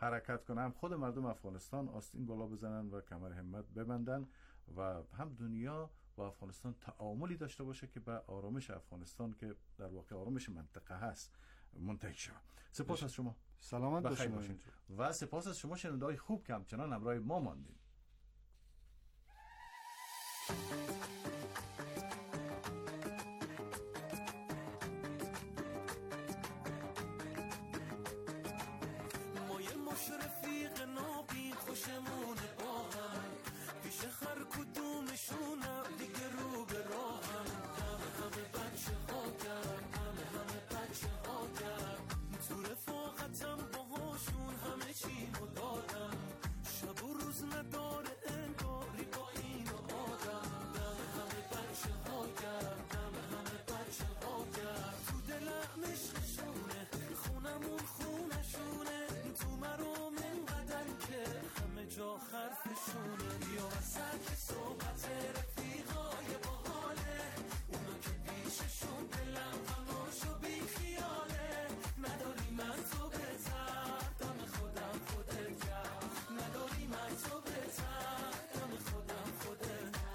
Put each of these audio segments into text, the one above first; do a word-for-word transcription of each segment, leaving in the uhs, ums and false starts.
حرکت کنه، هم خود مردم افغانستان آستین بالا بزنن و کمر همت ببندن و هم دنیا با افغانستان تعاملی داشته باشه که به آرامش افغانستان که در واقع آرامش منطقه هست منتهی شود. سپاس از شما. سلامت باشین و سپاس از شما شنونده‌های خوب که همچنان همراه ما ماندید. جا خرفشونه یا وسط صحبت رفیقای باحاله، اونا که پیششون دلم خاموش و بی خیاله. نداری من تو بهتر دم خودم خودت کرد، نداری من تو بهتر دم خودم خودت کرد.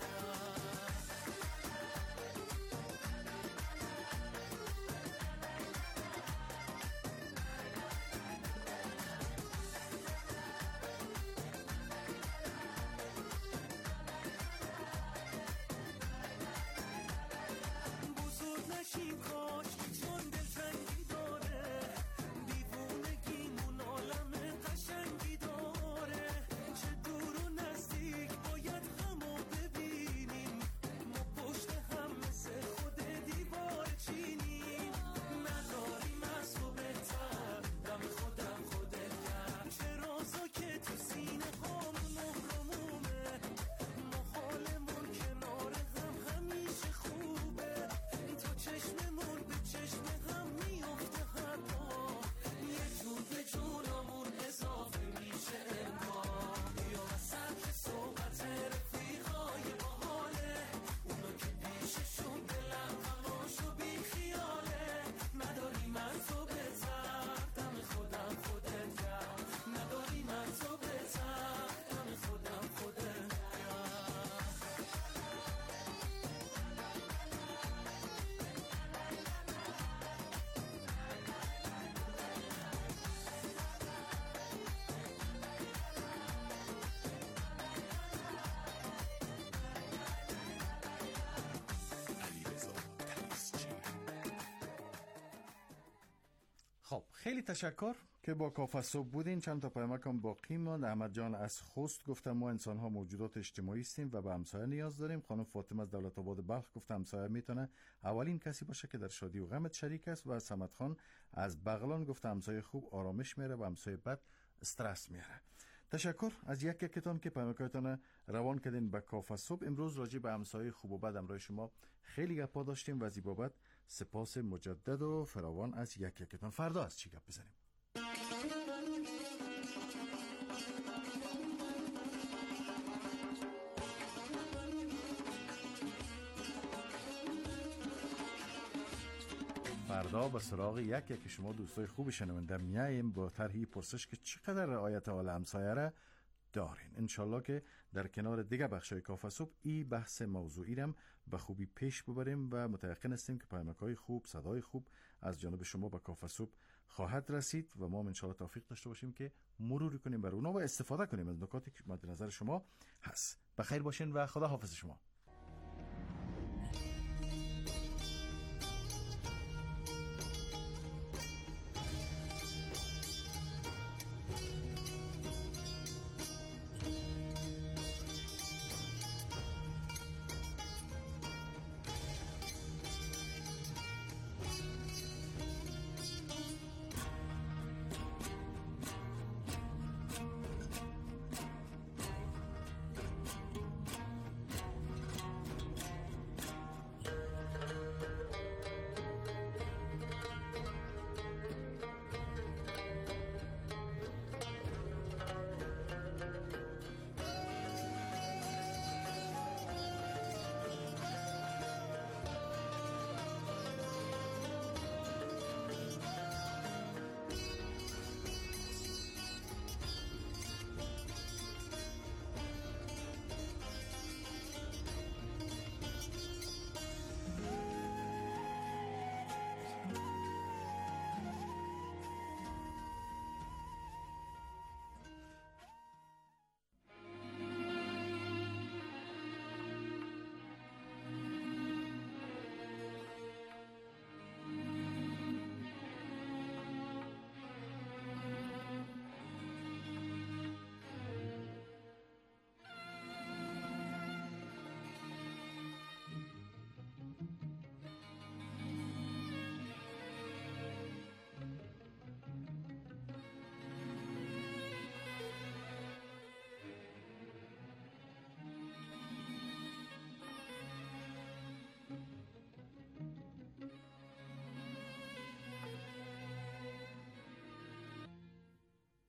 خب خیلی تشکر که با کافه صبح بودین. چند تا پیامکم باقی ماند. احمد جان از خوست گفتم ما انسان ها موجودات اجتماعی هستیم و به همسایه نیاز داریم. خانم فاطمه از دولت آباد بلخ گفت همسایه میتونه اولین کسی باشه که در شادی و غمت شریک است. و صمد خان از بغلان گفت همسایه خوب آرامش میاره و همسایه بد استرس میاره. تشکر از یک یکتون که پیامکاتون روان کردین به کافه صبح. امروز راجع به همسایه خوب و بد همراه شما خیلی گپا داشتیم و از این بابت سپاس مجدد و فراوان از یک یکتون. فردا از چی گپ بزنیم؟ فردا به سراغ یک یک شما دوستای خوب شنونده میایم با طرحی پرسش که چقدر رعایت حال همسایه را دارین. انشالله که در کنار دیگه بخشای کافه صبح ای بحث موضوعی رم به خوبی پیش ببریم و متيقن هستیم که پیامک‌های خوب، صدای خوب از جانب شما به کافه صبح خواهد رسید و ما انشالله توفیق داشته باشیم که مرور کنیم بر اونها و استفاده کنیم از نکاتی که مد نظر شما هست. بخیر باشین و خدا حافظ شما.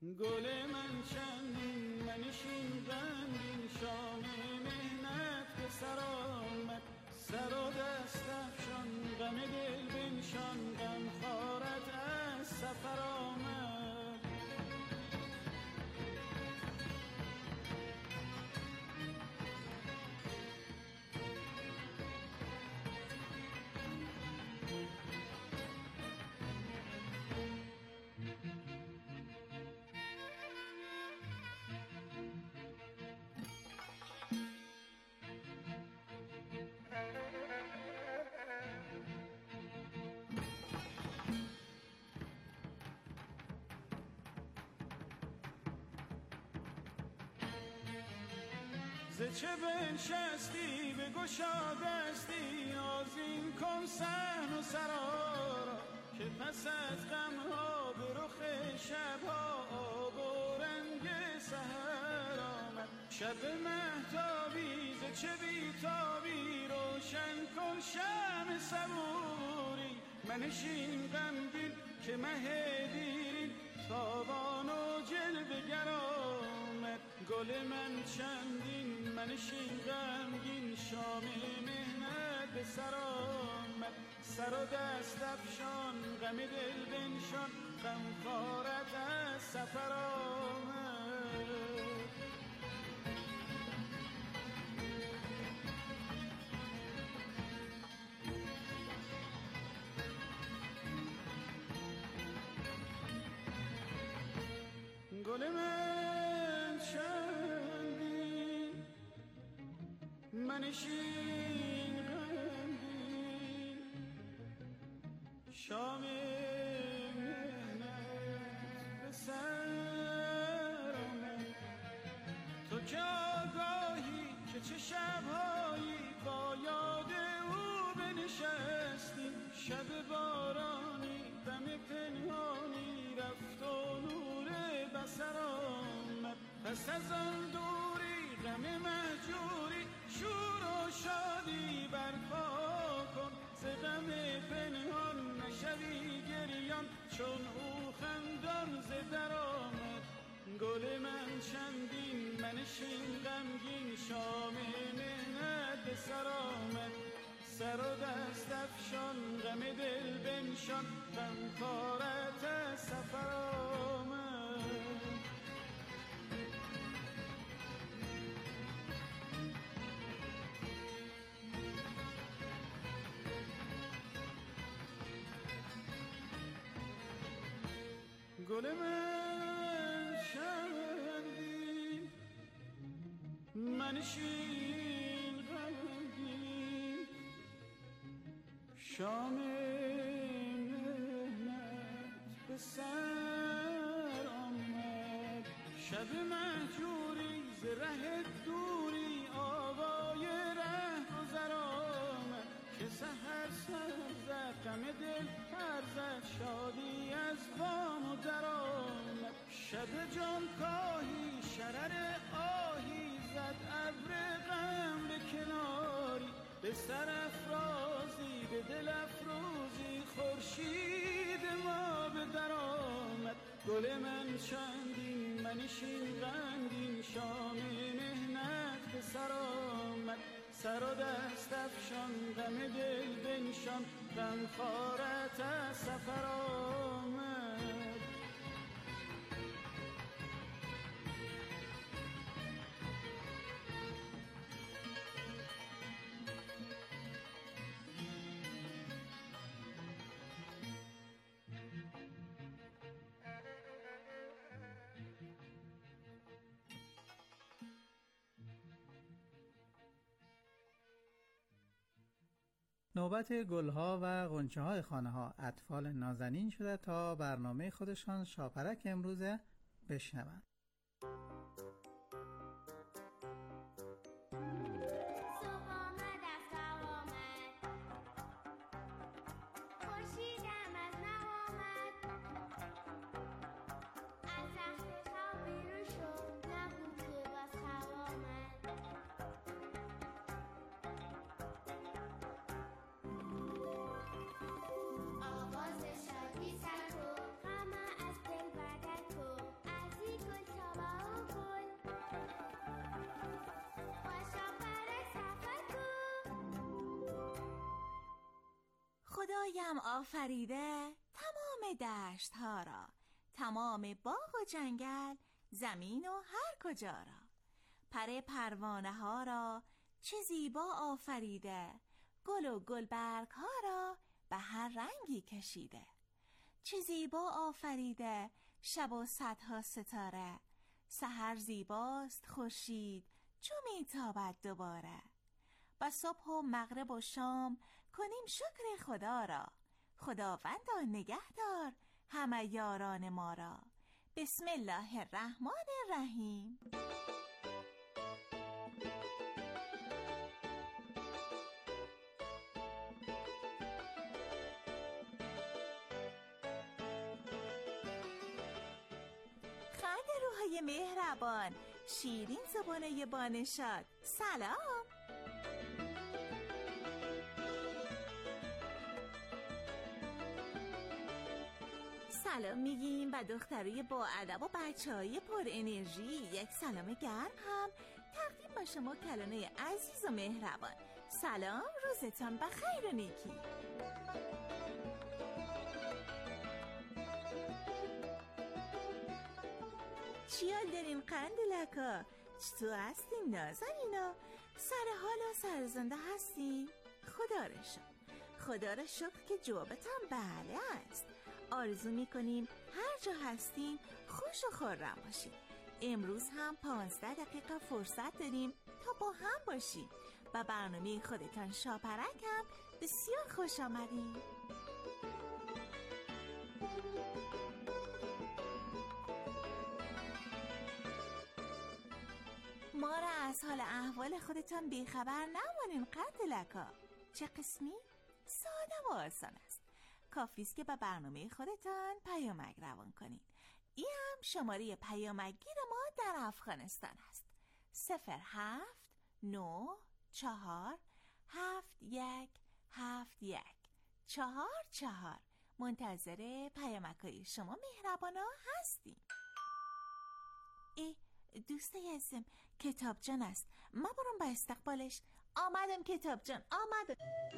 گل من چندین منشین غمگین شام مهنت به سر آمد سر و دست افشان غم دل بنشان غم خارت از سفر آمد ز چه بنشستی بگشا دستی آذین کن صحن و سرا را که پس از غمها به رخ شبها آب و رنگ سحر آمد شب مهتابی ز چه بیتابی روشن کن شمع صبوری منشین غمگین که مه دیرین تابان و جلوه گر آمد گل من چندین منشین غمگین شام مهنت به سر آمد سر و دست افشان غم دل بنشان غم خارت از سفر آمد گل من چندین منشین غمگین شام مهنت به سر آمد تو که آگاهی که چه شبهایی با یاد او بنشستی شب بارانی دم پنهانی رفت و نور بسر آمد پس از آن دوری غم مهجوری شور و شادی برپا کن ز غم پنهان نشوی گریان چون او خندان ز در آمد گل من چندین منشین غمگین شام مهنت به سر آمد سر و دست افشان غم دل بنشان غم خارت از سفر آمد گل من چندین منشین غمگین شام مهنت به سر آمد شب مهجوری ز ره دوری آوای ره گذر آمد که سحر سر زد غم دل پر زد شادی از بام و در آمد شب جان کاهی شرر آهی زد ابر غم به کناری به سر افرازی به دل افروزی خورشید ما به در آمد گل من چندین منشین غمگین شام مهنت به سر آمد سر و دست افشان غم دل بنشان غم خارت از سفر آمد نوبت گلها و غنچه های خانه ها اطفال نازنین شده تا برنامه خودشان شاپرک امروزه بشنوند. آواز شادی سر کو، غم از دل بدر کو، خدایم آفریده تمام دشت ها را، تمام باغ و جنگل، زمین و هر کجا را. پر پروانه ها را چه زیبا آفریده، گل و گلبرگ ها را به هر رنگی کشیده. چه زیبا آفریده شب و صدها ستاره، سحر زیباست خورشید چو میتابد دوباره. و صبح و مغرب و شام کنیم شکر خدا را، خداوندا نگهدار همه یاران ما را. بسم الله الرحمن الرحیم. خند روحای مهربان، شیرین زبانه بانشاد، سلام. سلام میگیم و دخترای با ادب و بچهای پر انرژی یک سلام گرم هم تقدیم با شما کلانای عزیز و مهربان. سلام، روزتان بخیر و نیکی. چی حال دارین قندلکا؟ چطور هستین نازنینا؟ سر حال و سر زنده هستین؟ خدا را شکر، خدا را شکر که جوابتان بله است. آرزو میکنیم هر جا هستین خوش و خرم باشین. امروز هم پانزده دقیقه فرصت داریم تا با هم باشیم و برنامه خودتان شاپرک هم بسیار خوش آمدین. ما را از حال احوال خودتان بیخبر نمانین قندلکا. چه قسمی؟ ساده و آسان است. کافیست که به برنامه خودتان پیامک روان کنید. این هم شماره پیامکگیر ما در افغانستان است. صفر هفت نو چهار هفت یک هفت یک چهار چهار. منتظر پیامک‌های شما مهربانا هستیم. ای دوست عزیزم، کتاب جان است. ما برام به استقبالش. آمدم کتاب جان، آمدم.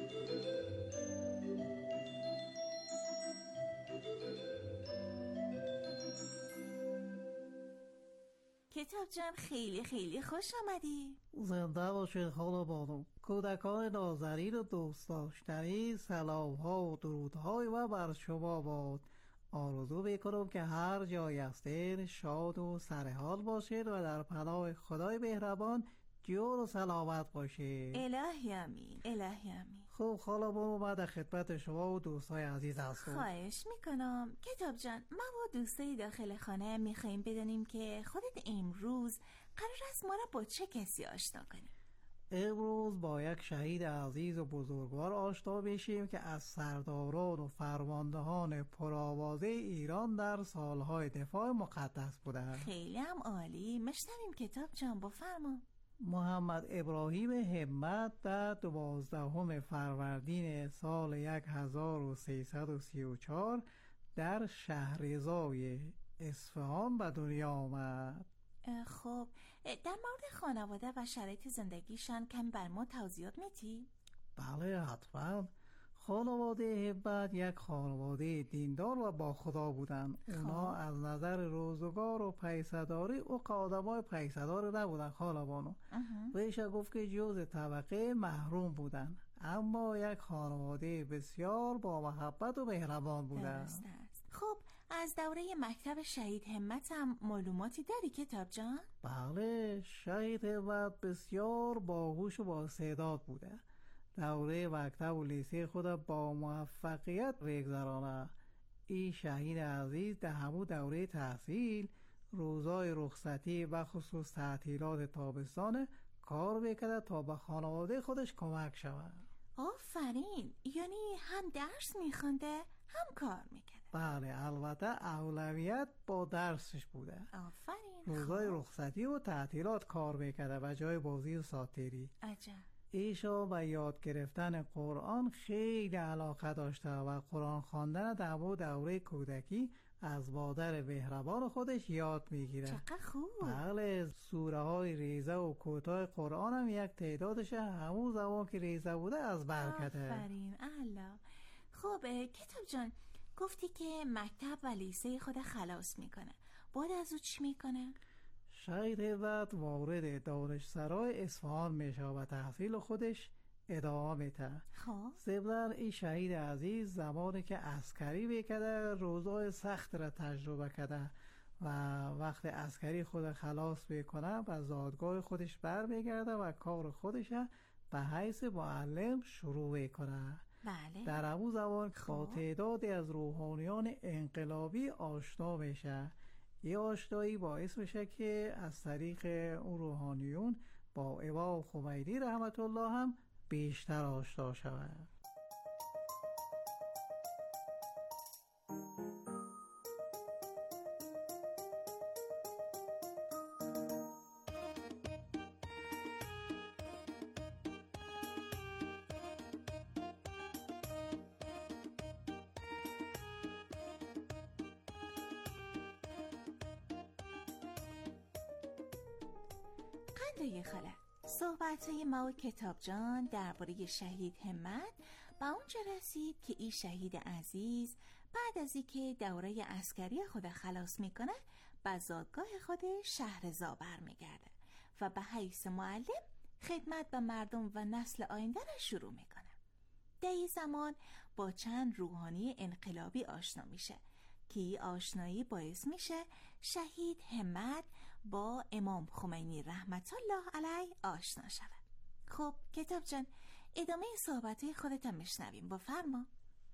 کتاب جان خیلی خیلی خوش آمدی. زنده باشید خاله بانو. کودکان نازنین و دوست داشتنی، سلام ها و درودهای و بر شما باد. آرزو میکنم که هر جای هستین شاد و سرحال باشید و در پناه خدای مهربان جور و سلامت باشید. الهی امین، الهی امین. خب خاله بانو، من در خدمت شما و دوستای عزیز هستم. خواهش میکنم کتاب جان. ما و دوستای داخل خانه میخواییم بدانیم که خودت امروز قرار است ما را با چه کسی آشنا کنیم؟ امروز با یک شهید عزیز و بزرگوار آشنا میشیم که از سرداران و فرماندهان پرآوازه ایران در سالهای دفاع مقدس بودند. خیلی هم عالی. مشنویم کتاب جان، بفرما. محمد ابراهیم همت در دوازدهم فروردین سال هزار و سیصد و سی و چهار در شهرضای اصفهان به دنیا آمد. خب در مورد خانواده و شرایط زندگیشان کمی بر ما توضیحات میدی؟ بله حتما. خانواده همت یک خانواده دیندار و با خدا بودند. اونا از نظر روزگار و پیسداری او آدمای پیسدار نبودن خاله بانو. بهشه گفت که جز طبقه محروم بودن، اما یک خانواده بسیار با محبت و مهربان بودن. درست است. خب از دوره مکتب شهید همت هم معلوماتی داری کتاب جان؟ بله، شهید همت بسیار باهوش و با استعداد بوده. دوره مکتب و لیسه خود با موفقیت بگذرانه. این شهید عزیز در همون دوره تحصیل روزای رخصتی و خصوص تعطیلات تابستان کار میکرد تا به خانواده خودش کمک شود. آفرین، یعنی هم درس میخونده هم کار میکرد. بله، البته اولویت با درسش بوده. آفرین. روزای رخصتی و تعطیلات کار میکرد و جای بازی و ساتیری. عجب. ایشا به یاد گرفتن قرآن خیلی علاقه داشته و قرآن خواندن در دوره کودکی از مادر مهربان خودش یاد میگیره. چقدر خوب. بله، سوره های ریزه و کوتاه قرآن هم یک تعدادش همون زمان که ریزه بوده از برکته. آفرین الله. خب کتاب جان، گفتی که مکتب و لیسه خود خلاص میکنه. بعد از او چی میکنه؟ شهید هیبت وارد دانشسرای اصفهان میشه و تحصیل خودش ادامه میده. خب ضمن این شهید عزیز زمانی که عسکری بکده روزای سخت را تجربه کده و وقت عسکری خود خلاص بکنه و زادگاه خودش بر میگرده و کار خودش به حیث معلم شروع میکنه. بله. در همون زمان خب. با تعدادی از روحانیان انقلابی آشنا میشه. این آشنایی باعث میشه که از طریق اون روحانیون با امام خمینی رحمت الله هم بیشتر آشنا شود. قندای خاله، صحبت‌های ما و کتاب جان درباره شهید همت به اونجا رسید که این شهید عزیز بعد از اینکه دوره عسکری خود خلاص میکنه به زادگاه خود شهرضا برمیگرده و به حیث معلم خدمت به مردم و نسل آینده را شروع میکنه. در این زمان با چند روحانی انقلابی آشنا میشه که این آشنایی باعث میشه شهید همت با امام خمینی رحمت الله علیه آشنا شود. خب کتاب جان، ادامه صحبت خودت هم میشنویم، با فرما.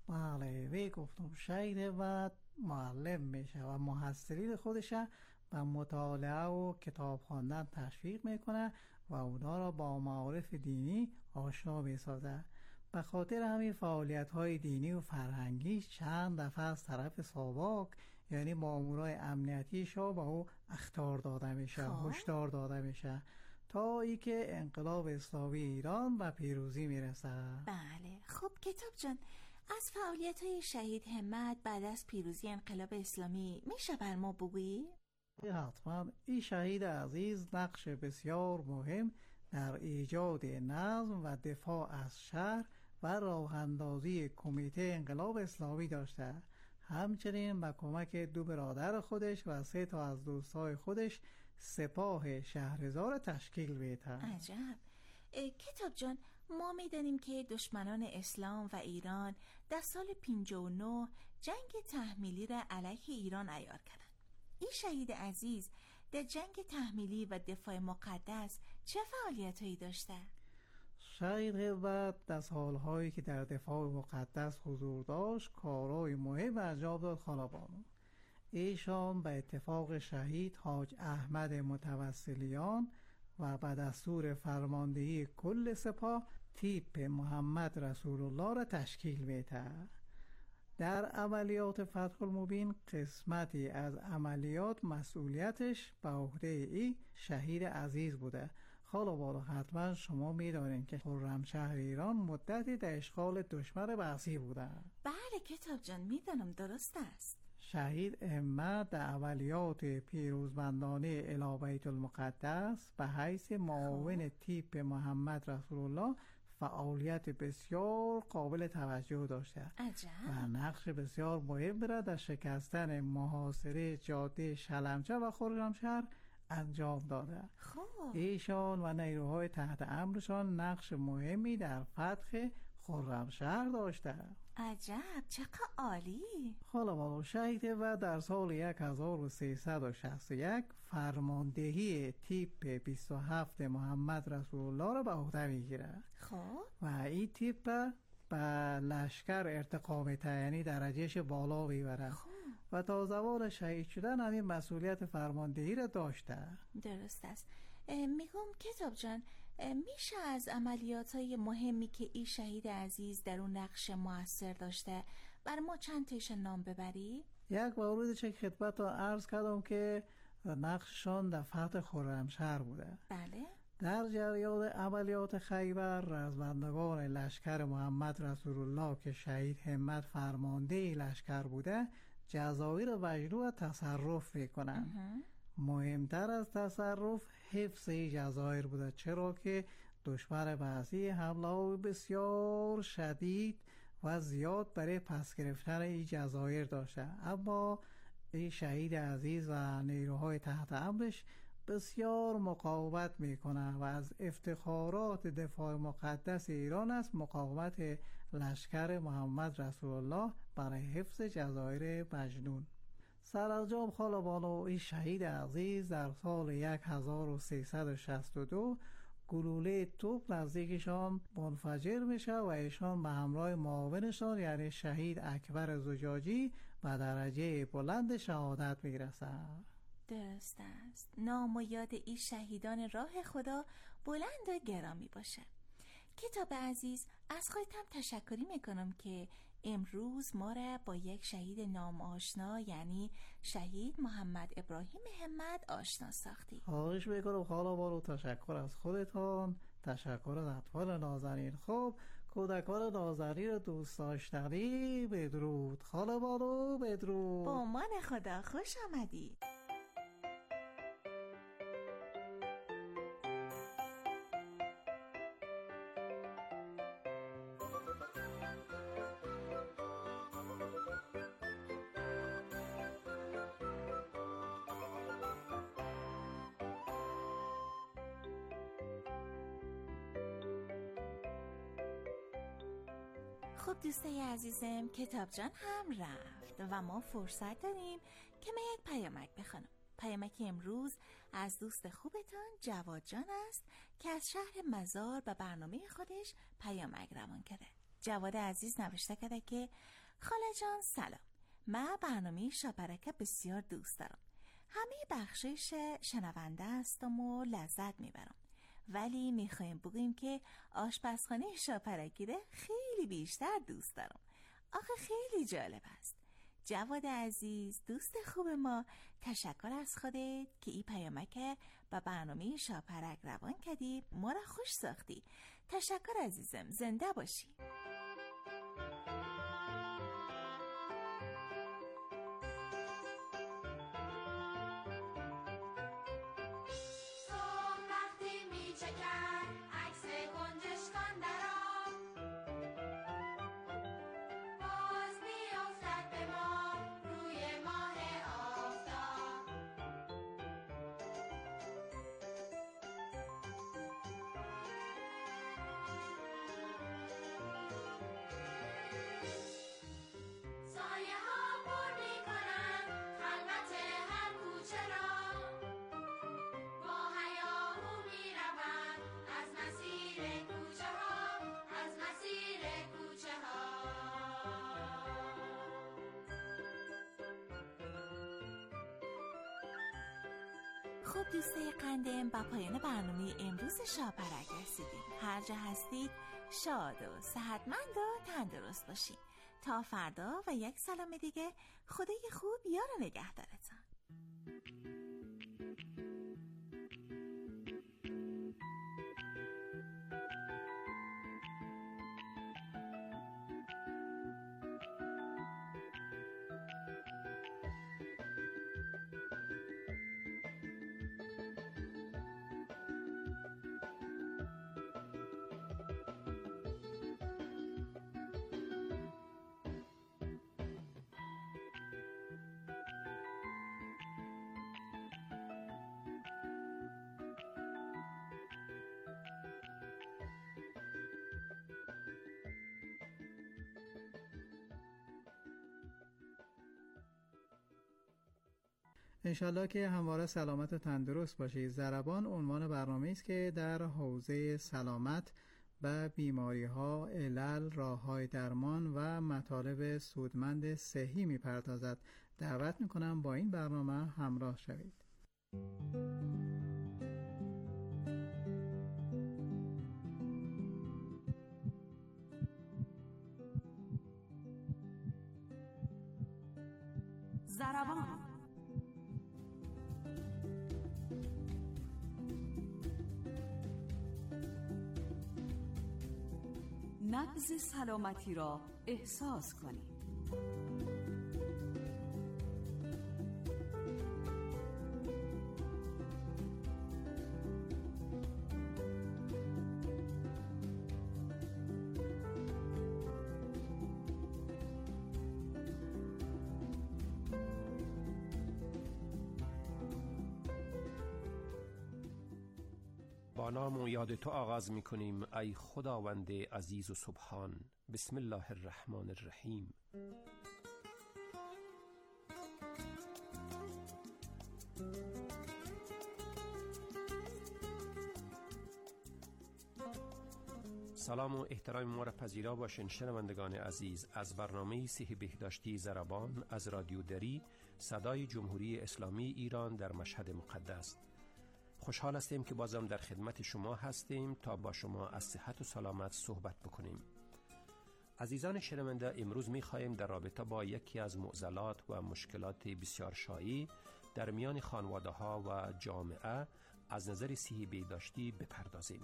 بله، وی گفتم شهید و معلم میشه و محصلین خودش به مطالعه و کتاب خواندن تشویق میکنه و اونا را با معارف دینی آشنا میسازه. به خاطر همین فعالیت های دینی و فرهنگی چند دفعه از طرف ساواک یعنی مامورای امنیتی شاه به او اخطار داده میشه، هشدار داده میشه تا ای که انقلاب اسلامی ایران به پیروزی میرسه. بله. خب کتاب جان، از فعالیت های شهید همت بعد از پیروزی انقلاب اسلامی میشه بر ما بگویی؟ حتما. این شهید عزیز نقش بسیار مهم در ایجاد نظم و دفاع از شهر و راه اندازی کمیته انقلاب اسلامی داشته. همچنین با کمک دو برادر خودش و سه تا از دوستای خودش سپاه شهرضا را تشکیل میده. عجب. کتاب جان، ما میدانیم که دشمنان اسلام و ایران در سال پنجاه و نه جنگ تحمیلی را علیه ایران عیار کردند. این شهید عزیز در جنگ تحمیلی و دفاع مقدس چه فعالیت‌هایی داشته؟ شهید هیبت در سالهایی که در دفاع مقدس حضور داشت کارهای مهم انجام داد. خانوانو ایشان به اتفاق شهید حاج احمد متوسلیان و به دستور فرماندهی کل سپاه تیپ محمد رسول الله را تشکیل میده. در عملیات فتح المبین قسمتی از عملیات مسئولیتش به عهده ای شهید عزیز بوده. حالا بالا حتما شما میدانید که خرمشهر ایران مدتی در اشغال دشمن بعثی بوده. بله کتاب جان، میدانم، درست است. شهید همت در عملیات پیروزمندانه الی بیت المقدس به حیث معاون تیپ محمد رسول الله فعالیت بسیار قابل توجه داشته. عجب. و نقش بسیار مهم را در شکستن محاصره جاده شلمچه و خرمشهر انجام داده. خوب. ایشان و نیروهای تحت امرشان نقش مهمی در فتح خرمشهر داشته. عجب، چقدر عالی. حالا با شهید و در سال هزار و سیصد و شصت و یک فرماندهی تیپ بیست و هفت محمد رسول الله را به عهده میگیره. خب. و این تیپ به لشکر ارتقا میده، یعنی درجهش بالا میبره. خب. و تا زمان شهید شدن همین مسئولیت فرماندهی را داشته. درست است. میگم کتاب جان، میشه از عملیات‌های مهمی که این شهید عزیز در اون نقش موثر داشته بر ما چند تایش نام ببری؟ یک مورد چه خدمت را عرض کردم که نقششان در فتح خرمشهر بوده. بله. در جریان عملیات خیبر رزمندگان لشکر محمد رسول الله که شهید همت فرمانده لشکر بوده جزایر مجنوب را تصرف میکنن. مهمتر از تصرف حفظ جزایر بوده، چرا که دشمن بعثی حمله بسیار شدید و زیاد برای پس گرفتن این جزایر داشته، اما این شهید عزیز و نیروهای تحت امرش بسیار مقاومت میکنه و از افتخارات دفاع مقدس ایران است مقاومت لشکر محمد رسول الله برای حفظ جزایر مجنون. سرانجام خالبانو این شهید عزیز در سال هزار و سیصد و شصت و دو گلوله توپ نزدیکشان منفجر میشه و ایشان به همراه معاونشان یعنی شهید اکبر زجاجی به درجه بلند شهادت میرسند. درست است. نام و یاد این شهیدان راه خدا بلند و گرامی باشه. کتاب عزیز، از خودتم تشکری میکنم که امروز ما را با یک شهید نام آشنا یعنی شهید محمد ابراهیم همت آشنا ساختی. خواهش میکنم خاله بانو، تشکر از خودتان، تشکر از اطفال نازنین. خب کودکان نازنین رو دوست داشتنی، بدرود خاله بانو، بدرود. با امان خدا، خوش آمدی. خب دوستای عزیزم، کتاب جان هم رفت و ما فرصت داریم که من یک پیامک بخونم. پیامک امروز از دوست خوبتان جواد جان است که از شهر مزار به برنامه خودش پیامک روان کرده. جواد عزیز نوشته کرده که خاله جان سلام، من برنامه شاپرکه بسیار دوست دارم. همه بخشش شنونده هستم و لذت میبرم، ولی میخوایم بگویم که آشپزخانه شاپرکی رو خیلی بیشتر دوست دارم. آخه خیلی جالب است. جواد عزیز دوست خوب ما، تشکر از خودت که این پیامک به برنامه شاپرک روان کردی، ما را خوش ساختی. تشکر عزیزم، زنده باشی. خب دوستای قندم، با پایان برنامه امروز شاپرک رسیدیم. هر جا هستید شاد و صحتمند و تندرست باشید. تا فردا و یک سلام دیگه، خدای خوب یار و نگهدارتان. انشالله که همواره سلامت و تندرست باشید. ضربان عنوان برنامه است که در حوزه سلامت و بیماری ها، علل، راه های درمان و مطالب سودمند صحی می پردازد. دعوت می کنم با این برنامه همراه شوید. ضربان نبض سلامتی را احساس کنید. با نام و یاد تو آغاز می کنیم ای خداوند عزیز و سبحان. بسم الله الرحمن الرحیم. سلام و احترام ما را پذیرا باشین شنوندگان عزیز از برنامه صحی بهداشتی ضربان از رادیو دری، صدای جمهوری اسلامی ایران در مشهد مقدس. خوشحال هستیم که بازم در خدمت شما هستیم تا با شما از صحت و سلامت صحبت بکنیم. عزیزان شنونده، امروز می خواهیم در رابطه با یکی از معضلات و مشکلات بسیار شایع در میان خانواده ها و جامعه از نظر صحی بهداشتی بپردازیم.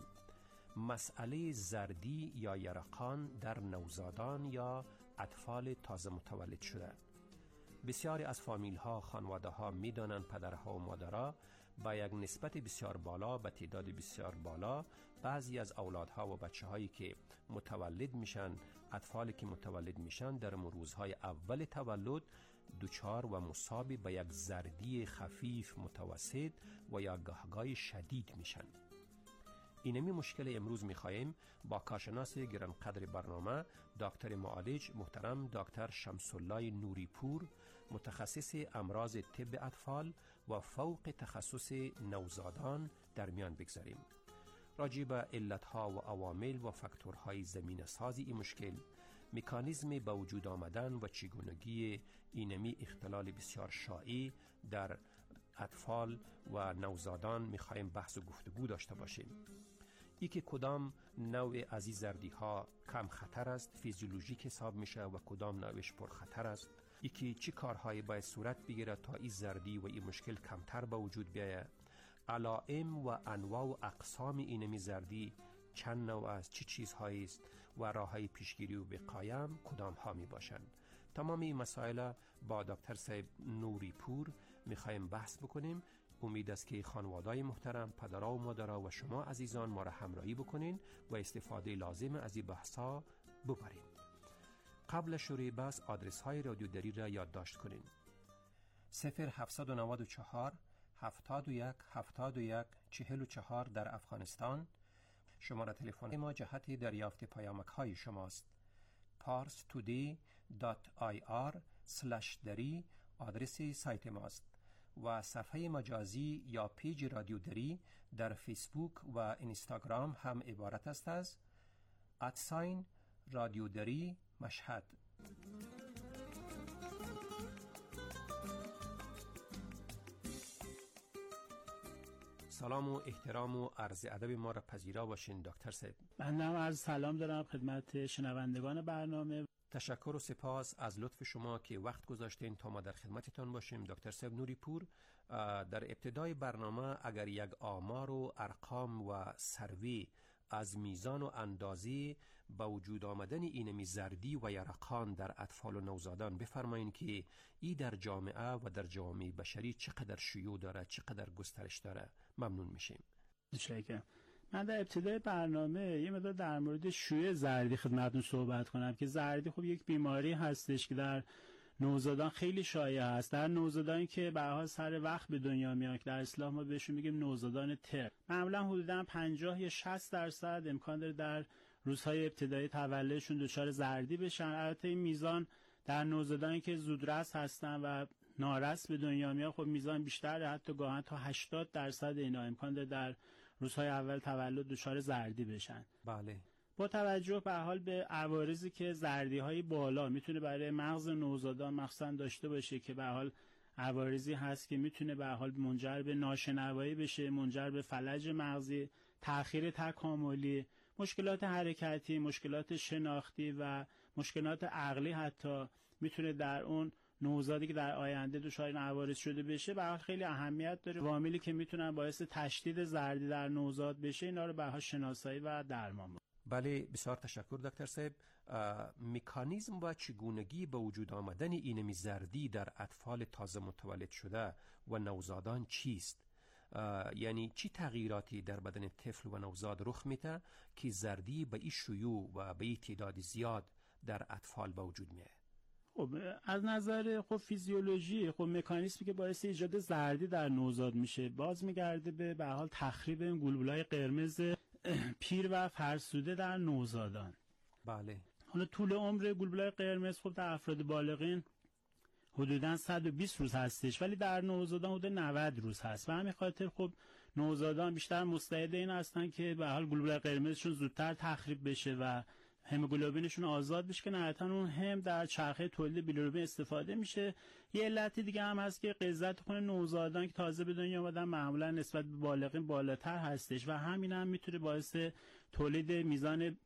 مسئله زردی یا یرقان در نوزادان یا اطفال تازه متولد شده. بسیاری از فامیل ها، خانواده ها می دانند پدرها و مادرها با یک نسبت بسیار بالا، به تعداد بسیار بالا، بعضی از اولادها و بچه هایی که متولد میشن، اطفالی که متولد میشن در روزهای اول تولد دوچار و مصاب به یک زردی خفیف، متوسط و یا گهگاه شدید میشن. اینمی مشکل امروز میخواهیم با کارشناس گرانقدر برنامه دکتر معالج محترم دکتر شمس الله نوری پور، متخصص امراض طب اطفال و فوق تخصص نوزادان در میان بگذاریم. راجع به علتها و عوامل و فاکتورهای زمینه سازی این مشکل، مکانیزم به وجود آمدن و چگونگی اینمی اختلال بسیار شایع در اطفال و نوزادان میخواهیم بحث و گفتگو داشته باشیم. ای که کدام نوع از این زردی ها کم خطر است، فیزیولوژیک حساب میشه و کدام نوعش پر خطر است. ای که چی کارهایی باید صورت بگیره تا این زردی و این مشکل کمتر به وجود بیاید. علائم و انواع و اقسام اینمی زردی چند نوع است، چی چیزهایی است و راههای پیشگیری و وقایه کدام ها می باشند. تمام این مسائل با دکتر صاحب نوری پور میخوایم بحث بکنیم. امید است که خانواده‌های محترم، پدرها و مادرها و شما عزیزان ما را همراهی بکنین و استفاده لازم از این بحث‌ها ببرین. قبل شروع بحث آدرس های رادیو دری را یادداشت کنین. صفر هفتصد و نود و چهار هفتاد و یک هفتاد و یک چهل و چهار در افغانستان. شماره تلفن ما جهت دریافت پیامک های شماست. پارس تودی دات آی آر سلش دری آدرس سایت ماست و صفحه مجازی یا پیج رادیو دری در فیسبوک و اینستاگرام هم عبارت است از ادساین رادیو دری مشهد. سلام و احترام و عرض ادب ما را پذیرا باشین دکتر صاحب. من هم عرض سلام دارم خدمت شنوندگان برنامه. تشکر و سپاس از لطف شما که وقت گذاشتین تا ما در خدمتتان باشیم. دکتر صاحب نوری پور، در ابتدای برنامه اگر یک آمار و ارقام و سروی از میزان و اندازه با وجود آمدن اینمی زردی و یرقان در اطفال و نوزادان بفرمایین که ای در جامعه و در جامعه بشری چقدر شیوع داره، چقدر گسترش داره، ممنون میشیم. شکرم. من در ابتدای برنامه یه مقدار در مورد شیوع زردی خدمتتون صحبت کنم که زردی خب یک بیماری هستش که در نوزادان خیلی شایع است. در نوزادانی که به هر حال سر وقت به دنیا میان که در اصطلاح ما بهشون میگیم نوزادان تر، معمولا حدودا پنجاه یا شصت درصد امکان داره در روزهای ابتدایی تولدشون دچار زردی بشن. البته این میزان در نوزادانی که زودرس هستن و نارس به دنیا میان خب میزان بیشتره، حتی گاهن تا هشتاد درصد اینا امکان داره در روزهای اول تولد دچار زردی بشن. بله. با توجه به حال به عوارضی که زردی‌های بالا میتونه برای مغز نوزادان مخصوصا داشته باشه که به حال عوارضی هست که میتونه به حال منجر به ناشنوایی بشه، منجر به فلج مغزی، تأخیر تکاملی، مشکلات حرکتی، مشکلات شناختی و مشکلات عقلی حتی میتونه در اون نوزادی که در آینده دچار این عوارض شده بشه به حال خیلی اهمیت داره. عواملی که میتونن باعث تشدید زردی در نوزاد بشه اینا رو به حال شناسایی و درمان. بله، بسیار تشکر دکتر صاحب. مکانیزم و چگونگی به وجود آمدن اینمی زردی در اطفال تازه متولد شده و نوزادان چیست؟ یعنی چی تغییراتی در بدن طفل و نوزاد رخ میده که زردی به این شیوع و به این تعداد زیاد در اطفال به وجود میاد؟ خب از نظر خب فیزیولوژی، خب مکانیزمی که باعث ایجاد زردی در نوزاد میشه باز میگرده به به حال تخریب این گلبوله‌های قرمز پیر و فرسوده در نوزادان. بله. حالا طول عمر گلبوله‌های قرمز خب در افراد بالغین حدوداً صد و بیست روز هستش، ولی در نوزادان حدود نود روز هست و همین خاطر خب نوزادان بیشتر مستعد این هستن که به حال گلبوله قرمزشون زودتر تخریب بشه و هموگلوبینشون آزاد بشه که نهایتاً اون هم در چرخه تولید بیلیروبین استفاده میشه. یه علت دیگه هم هست که غذای خون نوزادان که تازه به دنیا اومدن معمولاً نسبت به بالغین بالاتر هستش و همین هم میتونه باعث تولید میزان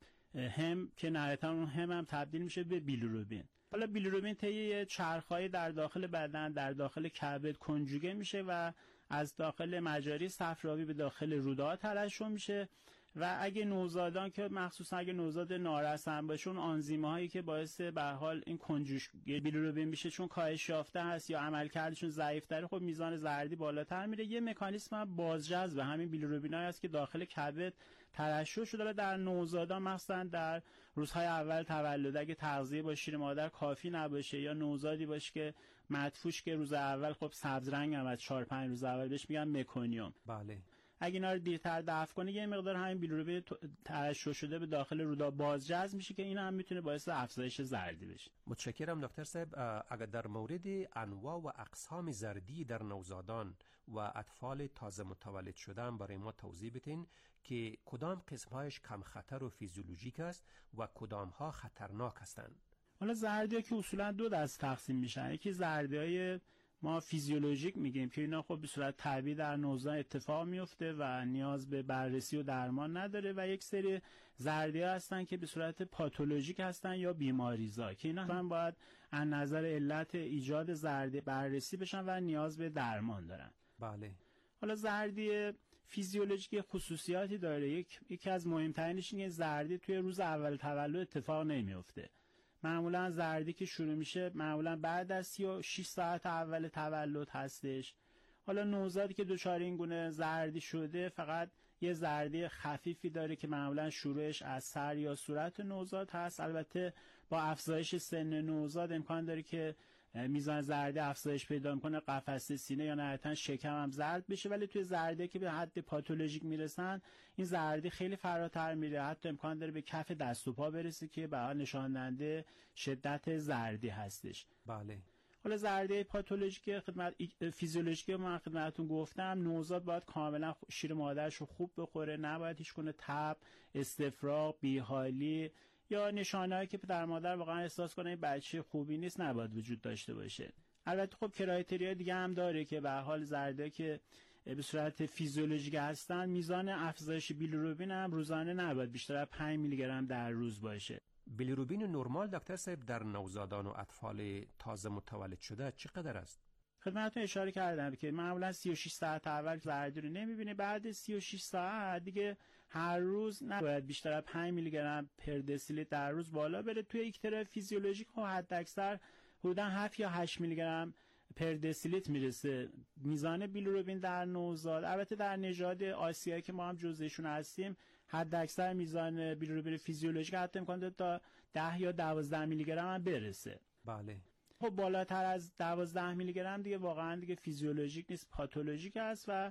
هم که نهایتاً اون هم هم تبدیل میشه به بیلیروبین. حالا بیلیروبین طی چرخهای در داخل بدن در داخل کبد کنجوگه میشه و از داخل مجاری صفراوی به داخل روده‌ها ترشح میشه و اگه نوزادان که مخصوصا اگه نوزاد نارسن باشه اون آنزیم‌هایی که باعث به حال این کنجوش بیلیروبین میشه چون کاهش یافته هست یا عملکردشون ضعیف‌تره، خب میزان زردی بالاتر میره. یه مکانیزم بازجذب همین بیلیروبینایی است که داخل کبد ترشح شده در نوزادان، مثلا در روزهای اول تولد اگه تغذیه با شیر مادر کافی نباشه یا نوزادی باشه که مدفوش که روز اول خب سبز رنگ هم از چهار پنج روز اول بهش میگن مکونیوم. بله. اگه اینا رو دیرتر دفع کنه یه مقدار همین بیلیروبین ترشح شده به داخل رودا بازجذب میشه که این هم میتونه باعث افزایش زردی بشه. متشکرم دکتر صاحب. اگر در مورد انواع و اقسام زردی در نوزادان و اطفال تازه متولد شدن برای ما توضیح بدین که کدام قسمهایش کم خطر و فیزیولوژیک است و کدام ها خطرناک هستند؟ حالا زردی‌ها که اصولا دو دست تقسیم میشن، یکی زردی‌های ما فیزیولوژیک میگیم که اینا خب به صورت طبیعی در نوزادان اتفاق میفته و نیاز به بررسی و درمان نداره و یک سری زردی‌ها هستن که به صورت پاتولوژیک هستن یا بیماریزا که اینا هم باید از نظر علت ایجاد زردی بررسی بشن و نیاز به درمان دارن. بله. حالا زردی فیزیولوژیک خصوصیاتی داره. یک یکی از مهمترینش اینه زردی توی روز اول تولد اتفاق نمیفته. معمولا زردی که شروع میشه معمولا بعد از سی و شش ساعت اول تولد هستش. حالا نوزادی که دچار این گونه زردی شده فقط یه زردی خفیفی داره که معمولا شروعش از سر یا صورت نوزاد هست. البته با افزایش سن نوزاد امکان داره که میزان زردی افزایش پیدا میکنه، قفسه سینه یا نهایتاً شکم هم زرد بشه، ولی توی زردی که به حد پاتولوژیک میرسن این زردی خیلی فراتر میره، حتی امکان داره به کف دست و پا برسه که به حال نشان دهنده شدت زردی هستش. بله. حالا زردی پاتولوژیک خدمت فیزیولوژیکی من خدمتتون گفتم نوزاد باید کاملا شیر مادرش رو خوب بخوره، نباید هیچ گونه تب، استفراغ، بیحالی یا نشانه‌ای که در مادر واقعا احساس کنه این بچه خوبی نیست نباید وجود داشته باشه. البته خب کرایتریا دیگه هم داره که به حال زرده که به صورت فیزیولوژیک هستن میزان افزایش بیلیروبین هم روزانه نباید بیشتر از پنج میلی گرم در روز باشه. بیلیروبین نرمال دکتر صاحب در نوزادان و اطفال تازه متولد شده چقدر است؟ خدمتتون اشاره کردم که معمولا سی و شش ساعت اول زردی رو نمیبینه، بعد سی و شش ساعت دیگه هر روز نباید بیشتر از پنج میلی گرم پر دسیلیتر در روز بالا بره. توی اکترا فیزیولوژیک خب حد اکثر حدوداً هفت یا هشت میلی گرم پر دسیلیتر میرسه میزان بیلیروبین در نوزاد. البته در نژاد آسیایی که ما هم جزءشون هستیم حد اکثر میزان بیلیروبین فیزیولوژیک حتی امکان داره تا ده یا دوازده میلی گرم هم برسه. بله. خب بالاتر از دوازده میلی گرم دیگه واقعا دیگه فیزیولوژیک نیست، پاتولوژیک است و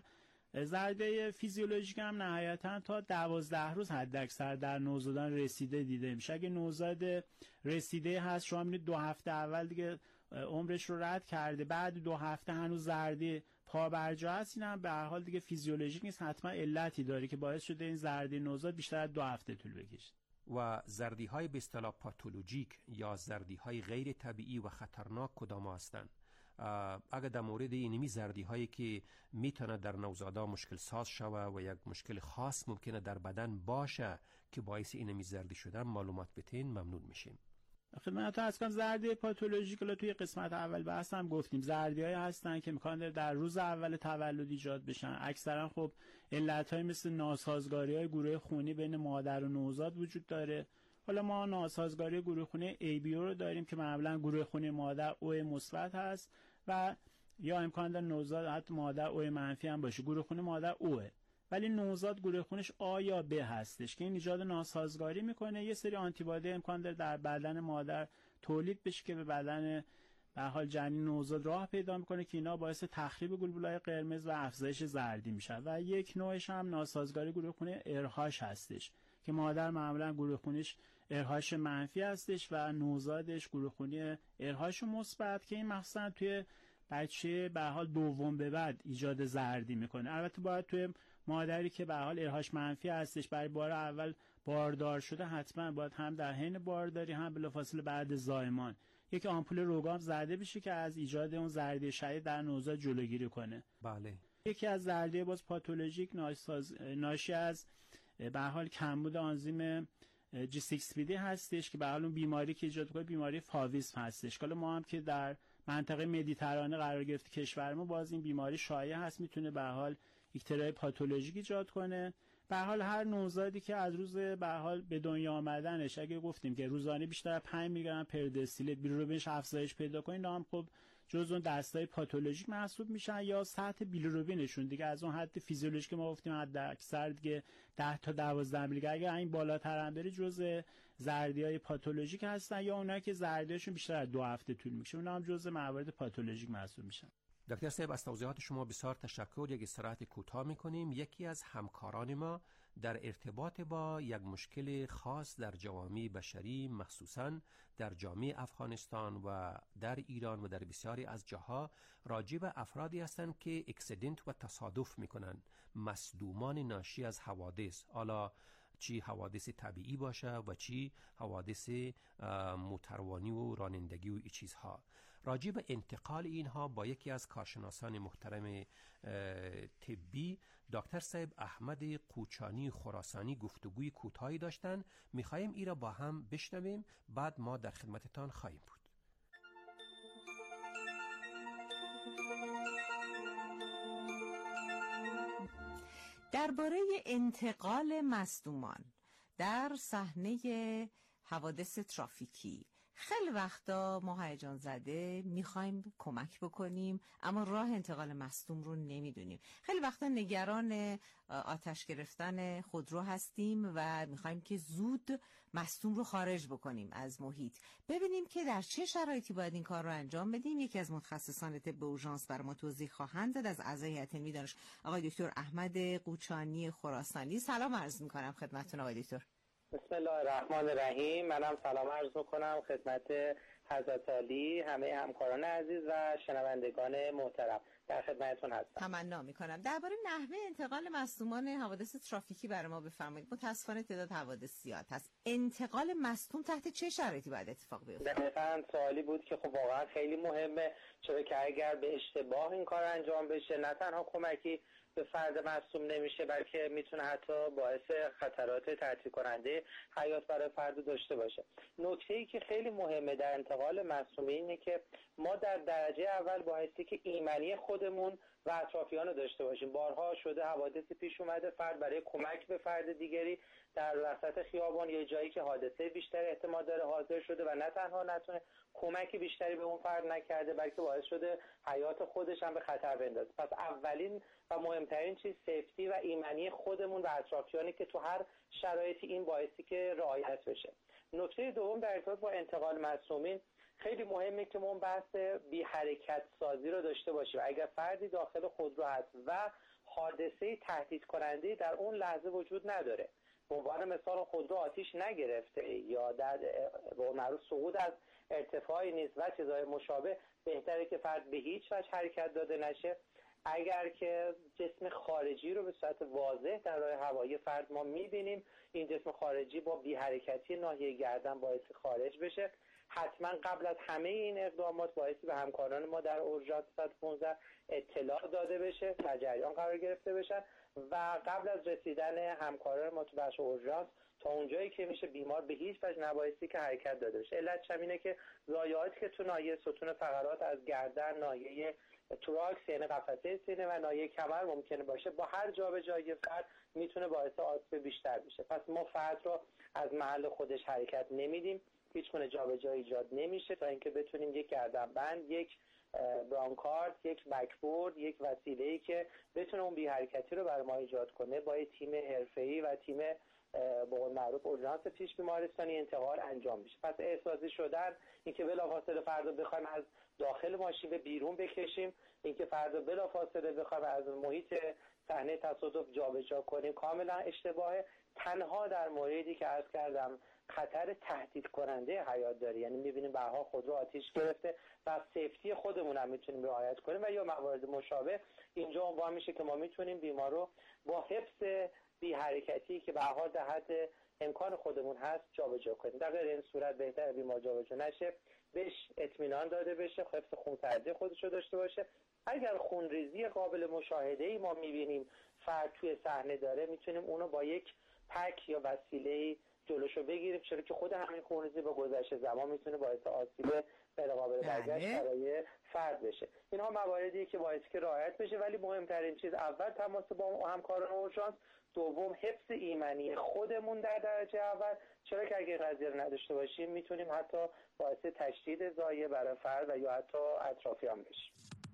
زرده فیزیولوژیک هم نهایتا تا دوازده روز حد اکثر در نوزادان رسیده دیده میشه. اگه نوزاد رسیده هست شما میبینید دو هفته اول دیگه عمرش رو رد کرده، بعد دو هفته هنوز زردی پا برجا هست، این هم به هر حال دیگه فیزیولوژیک نیست، حتما علتی داره که باعث شده این زردی نوزاد بیشتر از دو هفته طول بکشه. و زردی های به اصطلاح پاتولوژیک یا زردی های غیر طبیعی و خطرناک کدام هستند؟ اگر در مورد اینمی زردی هایی که میتونه در نوزادان مشکل ساز شوه و یک مشکل خاص ممکنه در بدن باشه که باعث اینمی زردی شدن معلومات بتین ممنون میشیم. خدمت از کن زردی پاتولوژیک رو توی قسمت اول بحث هم گفتیم زردی‌هایی هستن که امکان داره در روز اول تولد ایجاد بشن. اکثرا خب علت‌های مثل ناسازگاری‌های گروه خونی بین مادر و نوزاد وجود داره. حالا ما ناسازگاری گروه خونی ای بی او رو داریم که معمولا گروه خونی مادر او مثبت هست و یا امکان داره نوزاد حتی مادر او منفی هم باشه، گروه خونی مادر اوه، ولی نوزاد گروه خونش آ یا ب هستش که این ایجاد ناسازگاری میکنه. یه سری آنتیبادی امکان داره در بدن مادر تولید بشه که به بدن به حال جنین نوزاد راه پیدا میکنه که اینا باعث تخریب گلبوله‌های قرمز و افزایش زردی میشه. و یک نوعش هم ناسازگاری گروه خونی ارهاش هستش که مادر معمولا گروه خونیش ارهاش منفی هستش و نوزادش گروه خونی ارهاش مثبت که این مخصوصا توی بچه به حال دوم به بعد ایجاد زردی میکنه. البته باید توی مادری که به حال ارهاش منفی هستش برای بار اول باردار شده حتما باید هم در حین بارداری هم بلافاصله بعد زایمان یک آمپول روگام زده بشه که از ایجاد اون زردی شدید در نوزاد جلوگیری کنه. بله. یکی از زردی باز پاتولوژیک ناشی از به حال کمبود آنزیم جی سیکس پی دی هستش که به حال اون بیماری که ایجاد کنه بیماری فاویسم هستش. حالا ما هم که در منطقه مدیترانه قرار گرفت کشور ما باز این بیماری شایع هست، میتونه به حال اکترای پاتولوژیک ایجاد کنه. به حال هر نوزادی که از روز به حال به دنیا آمدنش اگه گفتیم که روزانه بیشتر از پنج میلی گرم پر دسیلیتر بیلیروبینش افزایش پیدا کنه، اینا هم خب جزء اون دستای پاتولوژیک محسوب میشن یا سطح بیلیروبینشون دیگه از اون حد فیزیولوژیک که ما گفتیم حد اکثر دیگه ده تا دوازده میلی گرم، اگه این بالاتر هم بره جزء زردیای پاتولوژیک هستن یا اونایی که زردیاشون بیشتر از دو هفته طول میکشه اونا هم جزء موارد پاتولوژیک محسوب میشن. دکتر صاحب از توضیحات شما بسیار تشکر. یک استراحت کوتاه میکنیم. یکی از همکاران ما در ارتباط با یک مشکل خاص در جوامع بشری مخصوصاً در جامعه افغانستان و در ایران و در بسیاری از جاها راجع به افرادی هستند که اکسیدنت و تصادف میکنن، مصدومان ناشی از حوادث، حالا چی حوادث طبیعی باشه و چی حوادث موتروانی و رانندگی و این چیزها. راجع به انتقال اینها با یکی از کارشناسان محترم طبی دکتر صاحب احمد قوچانی خراسانی گفتگوی کوتاهی داشتن. میخوایم این را با هم بشنویم، بعد ما در خدمتتان خواهیم بود. درباره انتقال مصدومان در صحنه حوادث ترافیکی خیلی وقتا ما هیجان زده میخوایم کمک بکنیم اما راه انتقال مصدوم رو نمیدونیم. خیلی وقتا نگران آتش گرفتن خودرو هستیم و میخوایم که زود مصدوم رو خارج بکنیم از محیط. ببینیم که در چه شرایطی باید این کار رو انجام بدیم. یکی از متخصصان طب اورژانس بر ما توضیح خواهند داد از اعضای هیئت علمی دانش آقای دکتر احمد قوچانی خراسانی. سلام عرض میکنم خدمتتون آقای دکتر. بسم الله الرحمن الرحیم. منم سلام عرض میکنم خدمت حضرت عالی، همه همکاران عزیز و شنوندگان محترم. در خدمتتون هستم. تمنا میکنم درباره نحوه انتقال مصدومان حوادث ترافیکی برای ما بفرمایید. متاسفانه تعداد حوادث زیاد هست. انتقال مصدوم تحت چه شرایطی باید اتفاق بیفته؟ دقیقاً سوالی بود که خب واقعا خیلی مهمه، چرا که اگر به اشتباه این کار انجام بشه نه تنها کمکی به فرد مصدوم نمیشه بلکه میتونه حتی باعث خطرات تعطیل کننده حیات برای فرد داشته باشه. نکته‌ای که خیلی مهمه در انتقال مصدوم اینه که ما در درجه اول بایستی که ایمنی خودمون و اطرافیان رو داشته باشیم. بارها شده حوادثی پیش اومده فرد برای کمک به فرد دیگری در وسط خیابان یا جایی که حادثه بیشتر احتمال داره حاضر شده و نه تنها نتونه کمک بیشتری به اون فرد نکرده بلکه باعث شده حیات خودش هم به خطر بندازه. پس اولین و مهمترین چیز سیفتی و ایمنی خودمون و اطرافیانی که تو هر شرایطی این باعثی که رعایت بشه. نکته دوم در ارتباط با انتقال مصدومین خیلی مهمه که ما بحث بی حرکت سازی رو داشته باشیم. اگر فردی داخل خودرو هست و حادثه تهدید کننده در اون لحظه وجود نداره، به عنوان مثال خودرو آتیش نگرفته یا در معروف سقوط از ارتفاعی نیست و چیزهای مشابه، بهتره که فرد به هیچ وجه حرکت داده نشه. اگر که جسم خارجی رو به صورت واضح در راه هوایی فرد ما می‌بینیم، این جسم خارجی با بی حرکتی ناحیه گردن باعث خارج بشه. حتما قبل از همه این اقدامات باعثی به همکاران ما در اورژانس صد و پانزده اطلاع داده بشه، در جریان قرار گرفته بشن و قبل از رسیدن همکاران ما تو بخش اورژانس تا اونجایی که میشه بیمار به هیچ وجه نبایستی که حرکت داده بشه. علتش اینه که ضایعاتی که تو ناحیه ستون فقرات از گردن، ناحیه توراکس یعنی قفسه سینه و ناحیه کمر ممکنه باشه، با هر جابجایی فرد میتونه باعث آسیب بیشتر بشه. پس ما فرد رو از محل خودش حرکت نمیدیم، هیچ گونه جابجایی ایجاد نمیشه تا اینکه بتونیم یک گردنبند، یک برانکارد یک بکبورد، یک وسیله‌ای که بتونه اون بی حرکتی رو برای ما ایجاد کنه، با تیم حرفه‌ای و تیم به قول معروف اورژانس پیش بیمارستانی انتقال انجام میشه. پس احساسی شدن، اینکه بلافاصله فردا بخوایم از داخل ماشین به بیرون بکشیم، اینکه فردا بلافاصله بخوایم از محیط صحنه تصادف جابجا کنیم، کاملا اشتباهه. تنها در موردی که عرض کردم خطر تهدید کننده حیات داره، یعنی می‌بینیم به‌ها خودرو آتش گرفته و سیفتی خودمون هم میتونیم رعایت کنیم و یا موارد مشابه، اینجا عنوان میشه که ما میتونیم بیمار رو با حفظ بی حرکتی که به هر حال در حد امکان خودمون هست جابجا کنیم. در غیر این صورت بهتره بیمار جابجا نشه، بهش اطمینان داده بشه، حفظ خونسردی خودش رو داشته باشه. اگر خونریزی قابل مشاهده‌ای ما می‌بینیم فرد توی صحنه داره، میتونیم اونو با یک پک یا وسیله‌ای جلوشو بگیریم، چرا که خود همین خونریزی با گذشت زمان میتونه باعث آسیب غیر قابل برگشت برای فرد بشه. اینها مواردیه که باعث که رعایت بشه، ولی مهمترین چیز اول تماس با همکاران اورژانس، دوم حفظ ایمنی خودمون در درجه اول، چرا که اگه قضیه رو نداشته باشیم میتونیم حتی باعث تشدید ضایعه برای فرد و یا حتی اطرافیان بشیم.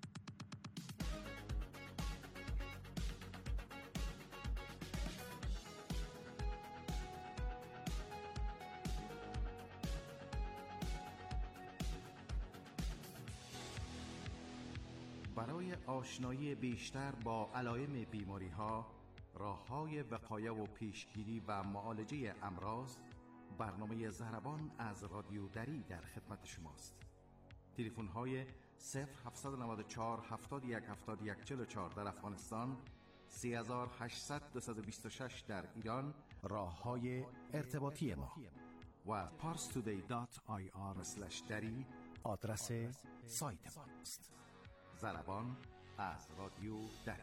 برای آشنایی بیشتر با علائم بیماری‌ها، راه‌های وقایه و پیشگیری و معالجه امراض، برنامه زهربان از رادیو دری در خدمت شماست. تلفن‌های صفر هفت نه چهار هفتاد و یک هفتاد و یک چهل و چهار در افغانستان، سه هشت صفر صفر دو دو شش در ایران، راه‌های ارتباطی ما و پارس تودی دات آی آر اسلش دری آدرس سایت ما است. زربان از رادیو دری.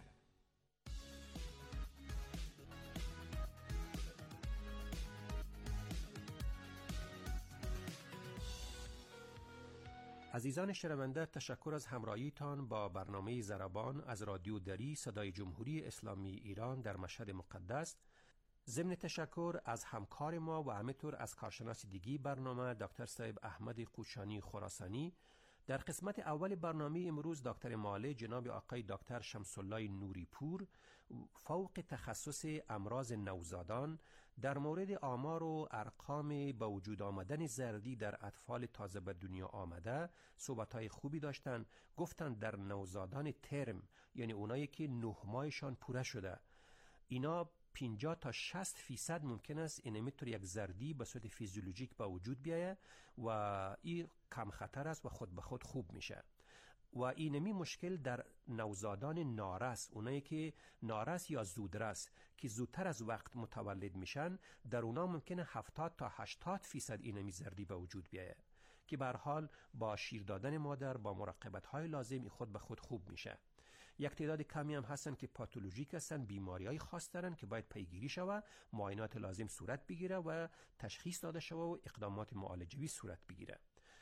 عزیزان شنونده، تشکر از همراهیتان با برنامه زربان از رادیو دری صدای جمهوری اسلامی ایران در مشهد مقدس. ضمن تشکر از همکار ما و همینطور از کارشناس دیگی برنامه دکتر صاحب احمد قوچانی خراسانی. در قسمت اول برنامه امروز دکتر ماله جناب آقای دکتر شمس‌الله نوری پور فوق تخصص امراض نوزادان در مورد آمار و ارقام با وجود آمدن زردی در اطفال تازه به دنیا آمده صحبت‌های خوبی داشتن. گفتن در نوزادان ترم، یعنی اونایی که نه ماهشان پوره شده، اینا پنجاه تا شصت فیصد ممکن است اینمیتور یک زردی به صورت فیزیولوژیک با وجود بیایه و این کم خطر است و خود به خود خوب میشه. و اینمی مشکل در نوزادان نارس، اونایی که نارس یا زودرس که زودتر از وقت متولد میشن، در اونا ممکنه هفتاد تا هشتاد فیصد اینمی زردی به وجود بیایه که به هر حال با شیر دادن مادر با مراقبت های لازم خود به خود خوب میشه. یک تعداد کمی هم هستن که پاتولوژیک هستن، بیماری های خاص دارن که باید پیگیری شود، معاینات لازم صورت بگیره و تشخیص داده شود و اقدامات معالجوی صورت بگیره.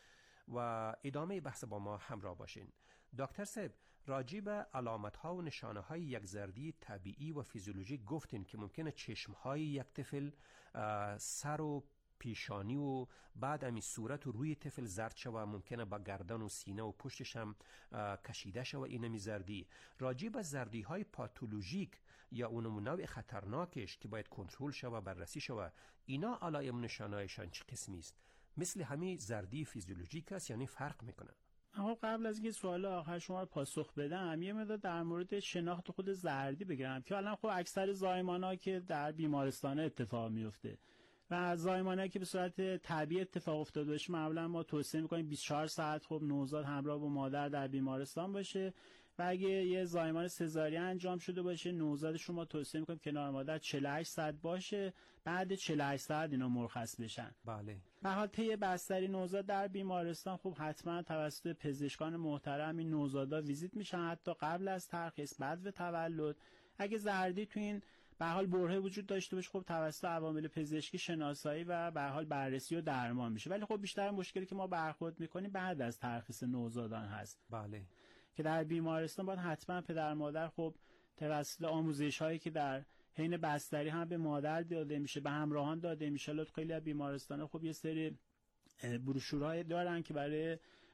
و ادامه بحث با ما همراه باشین. دکتر صاحب، راجع به علامت ها و نشانه های یک زردی طبیعی و فیزیولوژیک گفتین که ممکنه چشم های یک طفل، سر و پیشانی و بعد امی صورت و روی طفل زرد شوه، ممکنه با گردن و سینه و پشتش هم کشیده شوه اینمی زردی. راجع به زردی های پاتولوژیک یا اونم نوع خطرناکش که باید کنترل شوه، بررسی شوه، اینا علائم نشانهایشان چه قسمی است؟ مثل همین زردی فیزیولوژیک است یعنی فرق میکنه؟ اما قبل از اینکه سوال آخر شما رو پاسخ بدم، یه مقدار در مورد شناخت خود زردی بگم که الان خب اکثر زایمان‌ها که در بیمارستان اتفاق میفته و زایمانایی که به صورت طبیعی اتفاق افتاده باشه، معمولا ما توصیه می‌کنیم بیست و چهار ساعت خب نوزاد همراه با مادر در بیمارستان باشه و اگه یه زایمان سزارین انجام شده باشه، نوزاد شما توصیه می‌کنیم کنار مادر چهل و هشت ساعت باشه، بعد چهل و هشت ساعت اینا مرخص بشن. بله. به حال طی بستری نوزاد در بیمارستان خب حتما توسط پزشکان محترم این نوزادا ویزیت میشن، حتی قبل از ترخیص، بعد و تولد. اگه زردی تو این به حال برهه وجود داشته باشه، خب توسط عوامل پزشکی شناسایی و به حال بررسی و درمان میشه. ولی خب بیشتر مشکلی که ما برخورد میکنیم بعد از ترخیص نوزادان هست. بله. که در بیمارستان باید حتما پدر مادر خب توسط آموزش هایی که در حین بستری هم به مادر داده میشه، به همراهان داده میشه. البته خیلی از بیمارستان خب یه سری بروشورهای دارن که برای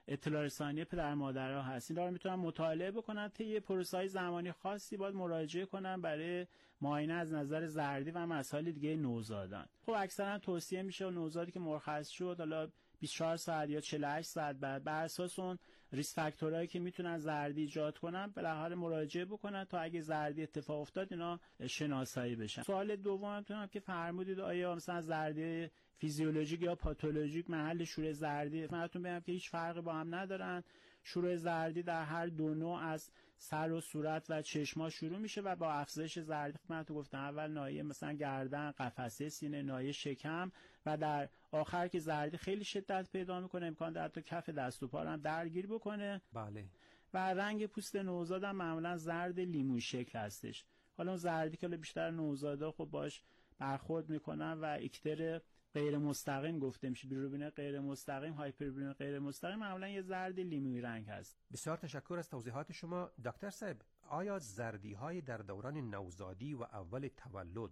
اطلاع رسانی پدر مادرها هست. اینا رو میتونن مطالعه بکنن، طی پروسه‌های زمانی خاصی باید مراجعه کنن برای معاینه از نظر زردی و مسائل دیگه نوزادان. خب اکثرا توصیه میشه نوزادی که مرخص شد حالا بیست و چهار ساعت یا چهل و هشت ساعت بعد بر اساس اون ریسک فاکتورایی که میتونن زردی ایجاد کنن بالاخره مراجعه بکنن تا اگه زردی اتفاق افتاد اینا شناسایی بشن. سوال دومتون که فرمودید آیا مثلا زردی فیزیولوژیک یا پاتولوژیک محل شروع زردی، منتون بگم که هیچ فرقی با هم ندارن. شروع زردی در هر دو نوع از سر و صورت و چشما شروع میشه و با افزایش زردی خدمتتون گفتم اول ناحیه مثلا گردن، قفسه سینه، ناحیه شکم و در آخر که زردی خیلی شدت پیدا میکنه امکان داره حتی کف دست و پا هم درگیر بکنه. بله. و رنگ پوست نوزاد هم معمولا زرد لیمویی شکل هستش. حالا اون زردی که بیشتر نوزادا خب باش برخورد میکنن و ایکتر غیر مستقیم گفته میشه، بیلیروبین غیر مستقیم، هایپربیلیروبین غیر مستقیم، معمولا یه زرد لیمویی رنگ هست. بسیار تشکر از توضیحات شما دکتر صاحب. آیا زردی های در دوران نوزادی و اول تولد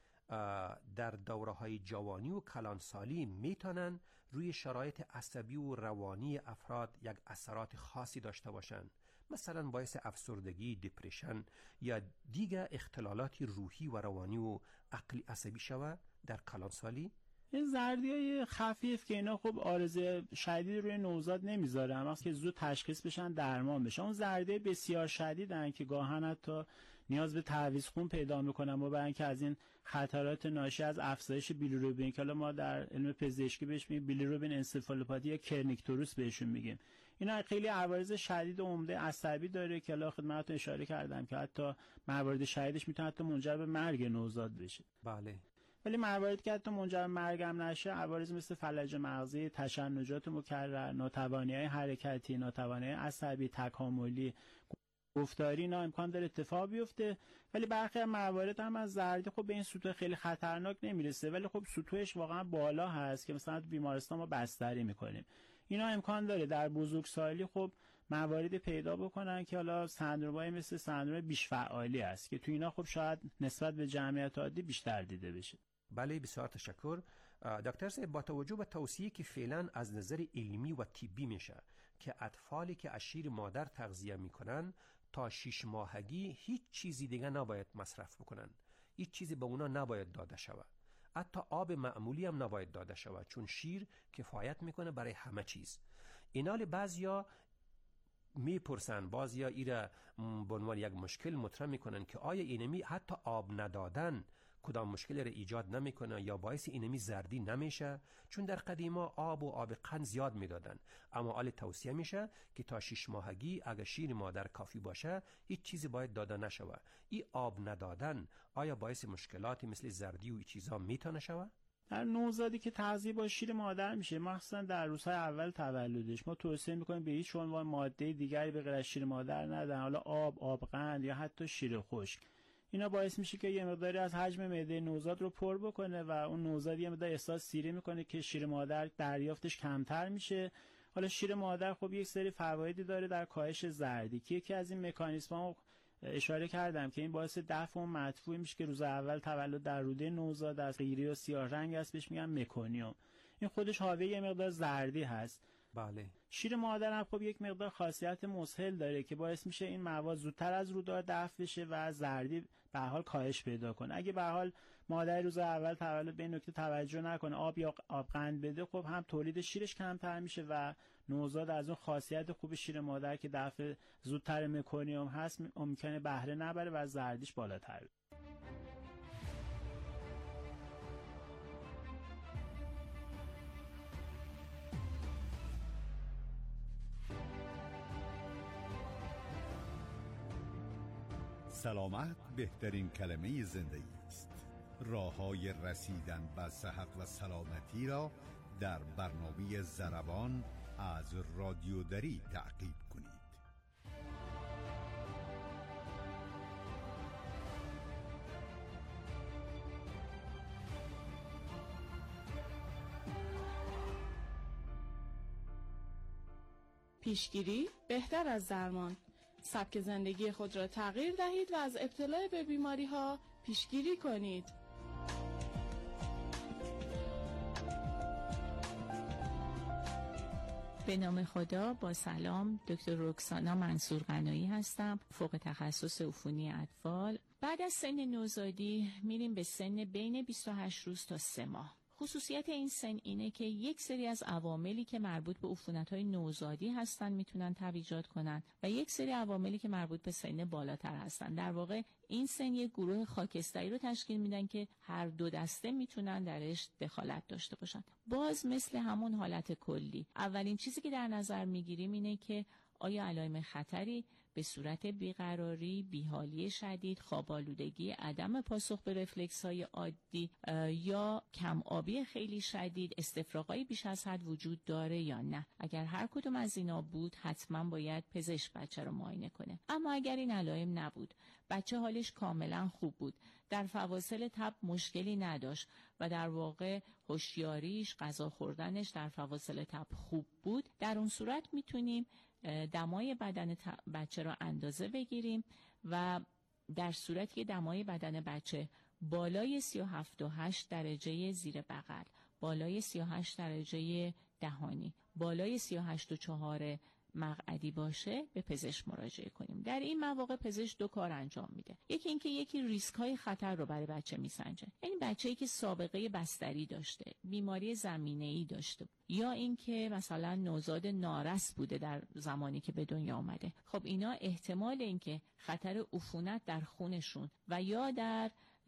در دوره های جوانی و کلانسالی میتونن روی شرایط عصبی و روانی افراد یک اثرات خاصی داشته باشند، مثلا باعث افسردگی، دپرشن یا دیگر اختلالات روحی و روانی و عقلی عصبی شود در کلانسالی؟ این زردیای خفیف که اینا خب عارضه شدید روی نوزاد نمیذاره، اما که زود تشخیص بشن درمان بشن. اون زردی بسیار شدیدن که گاهن حتی نیاز به تعویض خون پیدا میکنن و برای اینکه از این خطرات ناشی از افزایش بیلیروبین که حالا ما در علم پزشکی بهش میگیم بیلیروبین انسفالوپاتی یا کرنیکتوروس بهشون میگیم، اینا خیلی عوارض شدید و عمده عصبی داره که حالا خدمتتون اشاره کردم که حتی موارد شدیدش میتونه حتی منجر به مرگ نوزاد بشه. بله. ولی مواردی که حتی منجر به مرگ هم نشه، عوارض مثل فلج مغزی، تشنجات مکرر، ناتوانی‌های حرکتی، ناتوانی‌های عصبی، تکاملی، گفتاری، اینا امکان داره اتفاق بیفته. ولی برخی از موارد هم از زردی خب به این سطوح خیلی خطرناک نمیرسه، ولی خب سطوحش واقعا بالا هست که مثلا تو بیمارستان ما بستری میکنیم. اینا امکان داره در بزرگسالی خب مواردی پیدا بکنن که حالا سندرومای مثل سندروم بیش فعالی است که تو اینا خب شاید نسبت به جمعیت عادی بیشتر دیده بشه. بله بسیار تشکر دکتر صاحب. با توجه به توصیه که فعلا از نظر علمی و طبی میشه که اطفالی که از شیر مادر تغذیه میکنن تا شش ماهگی هیچ چیزی دیگه نباید مصرف بکنن، هیچ چیزی به اونا نباید داده شود، حتی آب معمولی هم نباید داده شود، چون شیر کفایت میکنه برای همه چیز. اینال بعضیا میپرسن، بعضیا ایره به عنوان یک مشکل مطرح میکنن که آیا اینمی حتی آب ندادن کدام مشکلی را ایجاد نمیکنه یا باعث اینمی زردی نمیشه؟ چون در قدیما آب و آب قند زیاد میدادن، اما حال توصیه میشه که تا شش ماهگی اگر شیر مادر کافی باشه هیچ چیزی باید داده نشوه. این آب ندادن آیا باعث مشکلاتی مثل زردی و این چیزا میتونه شوه؟ در نوزادی که تغذیه با شیر مادر میشه، مخصوصا در روزهای اول تولدش، ما توصیه میکنیم به هیچ عنوان ماده دیگری به غیر از شیر مادر ندن، حالا آب، آب قند یا حتی شیر خشک. اینا باعث میشه که یه مقداری از حجم معده نوزاد رو پر بکنه و اون نوزاد یه مقدار احساس سیری میکنه که شیر مادر دریافتش کمتر میشه. حالا شیر مادر خب یک سری فوایدی داره در کاهش زردی که یکی از این مکانیزم‌ها اشاره کردم که این باعث دفع اون مدفوعی میشه که روز اول تولد در روده نوزاد از قیری و سیاه رنگ است، بهش میگن مکونیوم. این خودش حاوی یه مقدار زردی هست. بله. شیر مادر هم خب یک مقدار خاصیت مسهل داره که باعث میشه این مواد زودتر از رودار دفع بشه و زردی به هر حال کاهش پیدا کنه. اگه به هر حال مادر روز اول تولد به این نکته توجه نکنه، آب یا آب قند بده، خب هم تولید شیرش کمتر میشه و نوزاد از اون خاصیت خوب شیر مادر که دفع زودتر مکونیوم هست ممکنه بهره نبره و زردیش بالاتر. سلامت بهترین کلمه زندگی است. راه‌های رسیدن به صحت و سلامتی را در برنامه ضربان از رادیو دری تعقیب کنید. پیشگیری بهتر از درمان. سبک زندگی خود را تغییر دهید و از ابتلا به بیماری ها پیشگیری کنید. به نام خدا. با سلام، دکتر رکسانا منصور قنایی هستم، فوق تخصص عفونی اطفال. بعد از سن نوزادی میریم به سن بین بیست و هشت روز تا سه ماه. خصوصیت این سن اینه که یک سری از عواملی که مربوط به عفونت‌های نوزادی هستن میتونن تب ایجاد کنن و یک سری عواملی که مربوط به سن بالاتر هستن. در واقع این سن یک گروه خاکستری رو تشکیل میدن که هر دو دسته میتونن درش دخالت داشته باشن. باز مثل همون حالت کلی، اولین چیزی که در نظر میگیریم اینه که آیا علائم خطری به صورت بیقراری، بیحالی شدید، خواب‌آلودگی، عدم پاسخ به رفلکس‌های عادی یا کم آبی خیلی شدید، استفراغ‌های بیش از حد وجود داره یا نه. اگر هر کدوم از اینا بود، حتما باید پزشک بچه رو معاینه کنه. اما اگر این علائم نبود، بچه حالش کاملا خوب بود، در فواصل تب مشکلی نداشت و در واقع هوشیاریش، غذا خوردنش در فواصل تب خوب بود، در اون صورت میتونیم دمای بدن بچه را اندازه بگیریم و در صورتی که دمای بدن بچه بالای سی و هفت و هشت درجه زیر بغل، بالای سی و هشت درجه دهانی، بالای سی و هشت و چهار مقعدی باشه، به پزشک مراجعه کنیم. در این مواقع پزشک دو کار انجام میده. یکی اینکه یکی ریسک های خطر رو برای بچه میسنجه، یعنی بچه‌ای که سابقه بستری داشته، بیماری زمینه‌ای داشته، یا اینکه مثلا نوزاد نارس بوده در زمانی که به دنیا آمده، خب اینا احتمال اینکه خطر عفونت در خونشون و یا در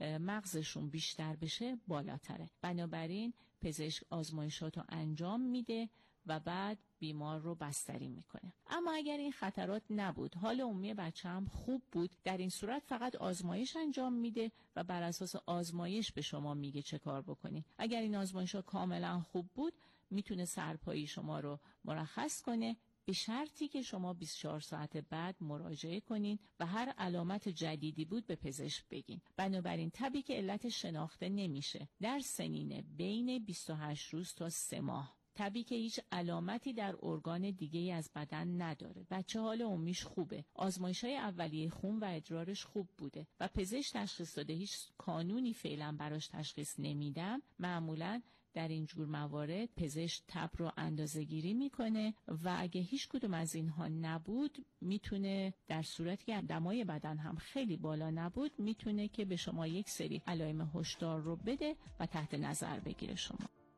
مغزشون بیشتر بشه بالاتره. بنابراین پزشک آزمایشات رو انجام میده و بعد بیمار رو بستری میکنه. اما اگر این خطرات نبود، حال عمومی بچه هم خوب بود، در این صورت فقط آزمایش انجام میده و بر اساس آزمایش به شما میگه چه کار بکنی. اگر این آزمایش ها کاملا خوب بود، میتونه سرپایی شما رو مرخص کنه، به شرطی که شما بیست و چهار ساعت بعد مراجعه کنین و هر علامت جدیدی بود به پزشک بگین. بنابراین تبی که علت شناخته نمیشه در سنین بین بیست و هشت روز تا سه ماه، تبی که هیچ علامتی در ارگان دیگه‌ای از بدن نداره، بچه حال عمومیش خوبه، آزمایش‌های اولیه خون و ادرارش خوب بوده و پزشک تشخیص داده هیچ کانونی فعلا براش تشخیص نمیدم، معمولاً در این جور موارد پزشک تب رو اندازه‌گیری میکنه و اگه هیچ کدوم از اینها نبود، میتونه در صورتی که دمای بدن هم خیلی بالا نبود، میتونه که به شما یک سری علائم هشدار رو بده و تحت نظر بگیره شما.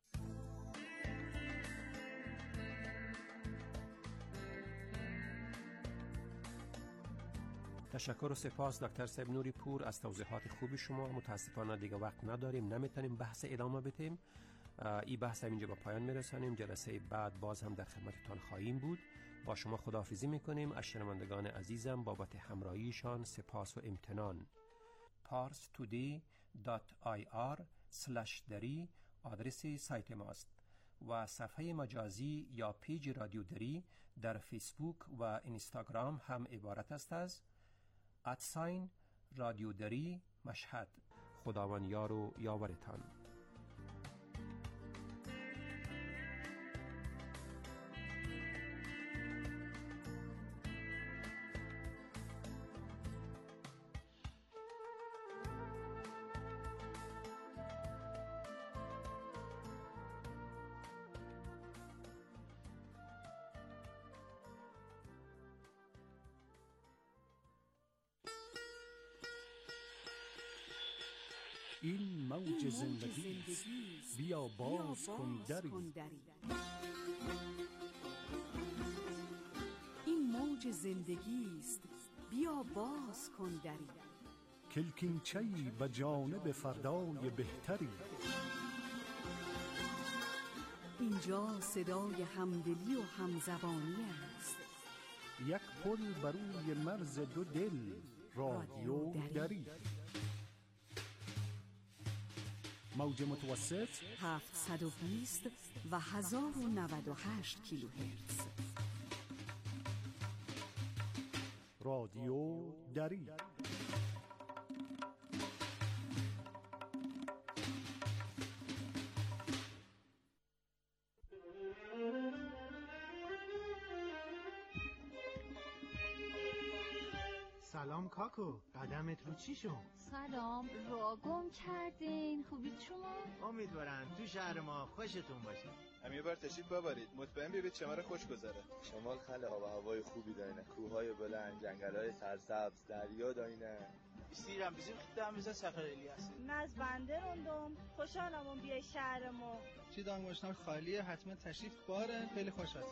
تشکر و سپاس دکتر صاحب نوری پور از توضیحات خوبی شما. متاسفانه دیگه وقت نداریم، نمیتونیم بحث ادامه بدیم. این بحث هم اینجا با پایان میرسانیم. جلسه بعد باز هم در خدمتتان خواهیم بود. با شما خداحافظی میکنیم. از شنوندگان عزیزم بابت همراهیشان سپاس و امتنان. پارس تودی دات آی آر سلش دری آدرس سایت ماست و صفحه مجازی یا پیج رادیو دری در فیسبوک و اینستاگرام هم عبارت است از ادساین رادیو دری مشهد. خداوند یار و یاورتان. این موج زندگی است، بیا باز کن دری. این موج زندگی است، بیا باز کن دری. کلکینچه‌ای به جانب فردای بهتری. اینجا صدای همدلی و همزبانی است. یک پل بر روی مرز دو دل، رادیو دری. موج متوسط هفتصد و بیست و هزار و نود و هشت کیلوهرتز. رادیو دری. سلام سلام کاکو، قدمت رو چی شد؟ سلام، راه گم کردین. خوبید شما؟ امیدوارم تو شهر ما خوشتون باشه. هم یه بار تشریف ببرید، مطمئن بیارید شما رو خوش گذره. شمال خیلی آب و هوای خوبی دارینه، کوههای بلند، جنگل‌های سرسبز، دریا دارینه. بیستیرم بیزیم خیلی هم بیزه سفر الیاسی. من از بنده روندم، خوشحالم اون بیای شهر ما. چی دانگوشنار خالیه، حتما تشریف باره، خیلی خوش هست.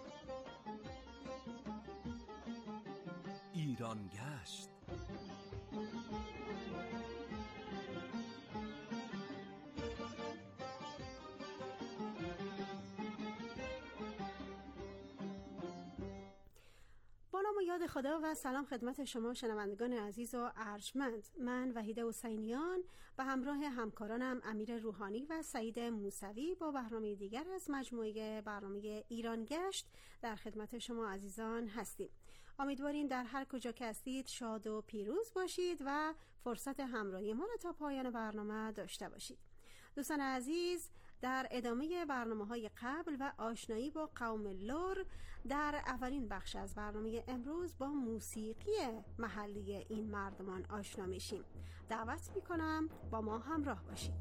ایران گشت. با نام و یاد خدا و سلام خدمت شما شنوندگان عزیز و ارجمند. من وحیده حسینیان به همراه همکارانم امیر روحانی و سعید موسوی با برنامه دیگر از مجموعه برنامه ایران گشت در خدمت شما عزیزان هستیم. امیدواریم در هر کجا که هستید شاد و پیروز باشید و فرصت همراهی ما را تا پایان برنامه داشته باشید. دوستان عزیز، در ادامه برنامه‌های قبل و آشنایی با قوم لور، در اولین بخش از برنامه امروز با موسیقی محلی این مردمان آشنا میشیم. دعوت میکنم با ما همراه باشید.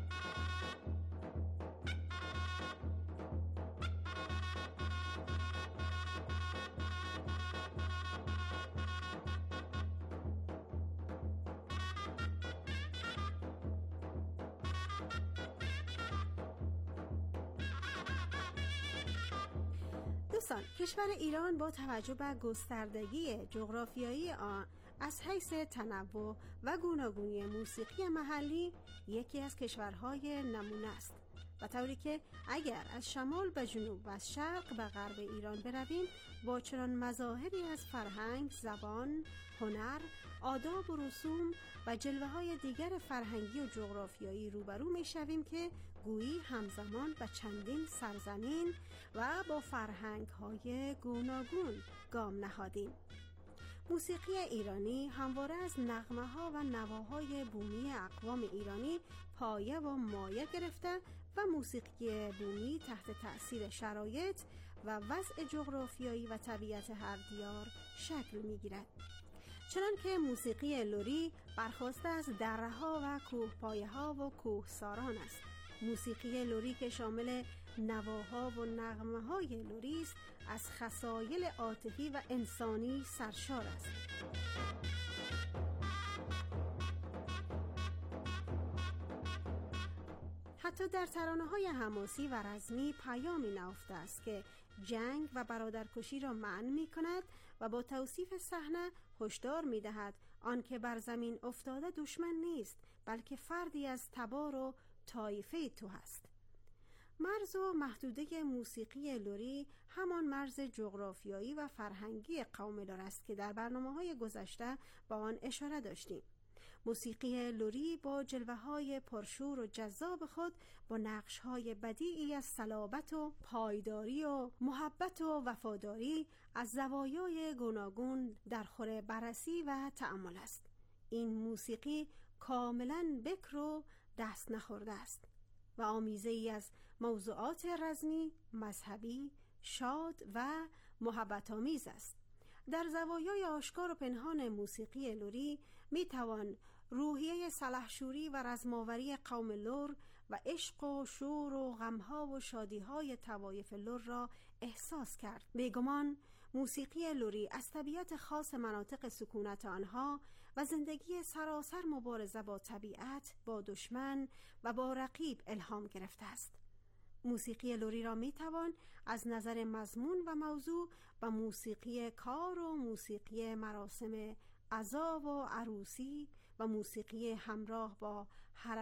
دوستان، کشور ایران با توجه به گستردگی جغرافیایی آن از حیث تنوع و گوناگونی موسیقی محلی یکی از کشورهای نمونه است و طوری که اگر از شمال به جنوب و از شرق به غرب ایران برویم با چنان مظاهری از فرهنگ، زبان، هنر، آداب و رسوم و جلوه‌های دیگر فرهنگی و جغرافیایی روبرو می‌شویم که گویی همزمان به چندین سرزمین و با فرهنگ‌های گوناگون گام نهادیم. موسیقی ایرانی همواره از نغمه‌ها و نواهای بومی اقوام ایرانی پایه و مایه گرفته و موسیقی بومی تحت تأثیر شرایط و وضع جغرافیایی و طبیعت هر دیار شکل می‌گیرد. چنان که موسیقی لری برخواسته از دره‌ها و کوهپایه‌ها و کوهساران است. موسیقی لری که شامل نواها و نغمه‌های لری است، از خصایل عاطفی و انسانی سرشار است. حتی در ترانه‌های حماسی و رزمی پیامی نهفته است که جنگ و برادرکشی را منع می‌کند و با توصیف صحنه هشدار می‌دهد آنکه بر زمین افتاده دشمن نیست، بلکه فردی از تبار و طایفه تو هست. مرز و محدوده موسیقی لری همان مرز جغرافیایی و فرهنگی قوم لر است که در برنامه‌های گذشته با آن اشاره داشتیم. موسیقی لری با جلوه‌های پرشور و جذاب خود با نقش‌های بدیعی از صلابت و پایداری و محبت و وفاداری از زوایای گوناگون در خور بررسی و تأمل است. این موسیقی کاملاً بکر و دست نخورده است و آمیزه‌ای از موضوعات رزمی، مذهبی، شاد و محبت آمیز است. در زوایای آشکار و پنهان موسیقی لری می توان روحیه سلحشوری و رزماوری قوم لر و عشق و شور و غمها و شادیهای طوایف لر را احساس کرد. بیگمان موسیقی لری از طبیعت خاص مناطق سکونت آنها و زندگی سراسر مبارزه با طبیعت، با دشمن و با رقیب الهام گرفته است. موسیقی لری را می توان از نظر مضمون و موضوع با موسیقی کار و موسیقی مراسم عزا و عروسی و موسیقی همراه با حرکت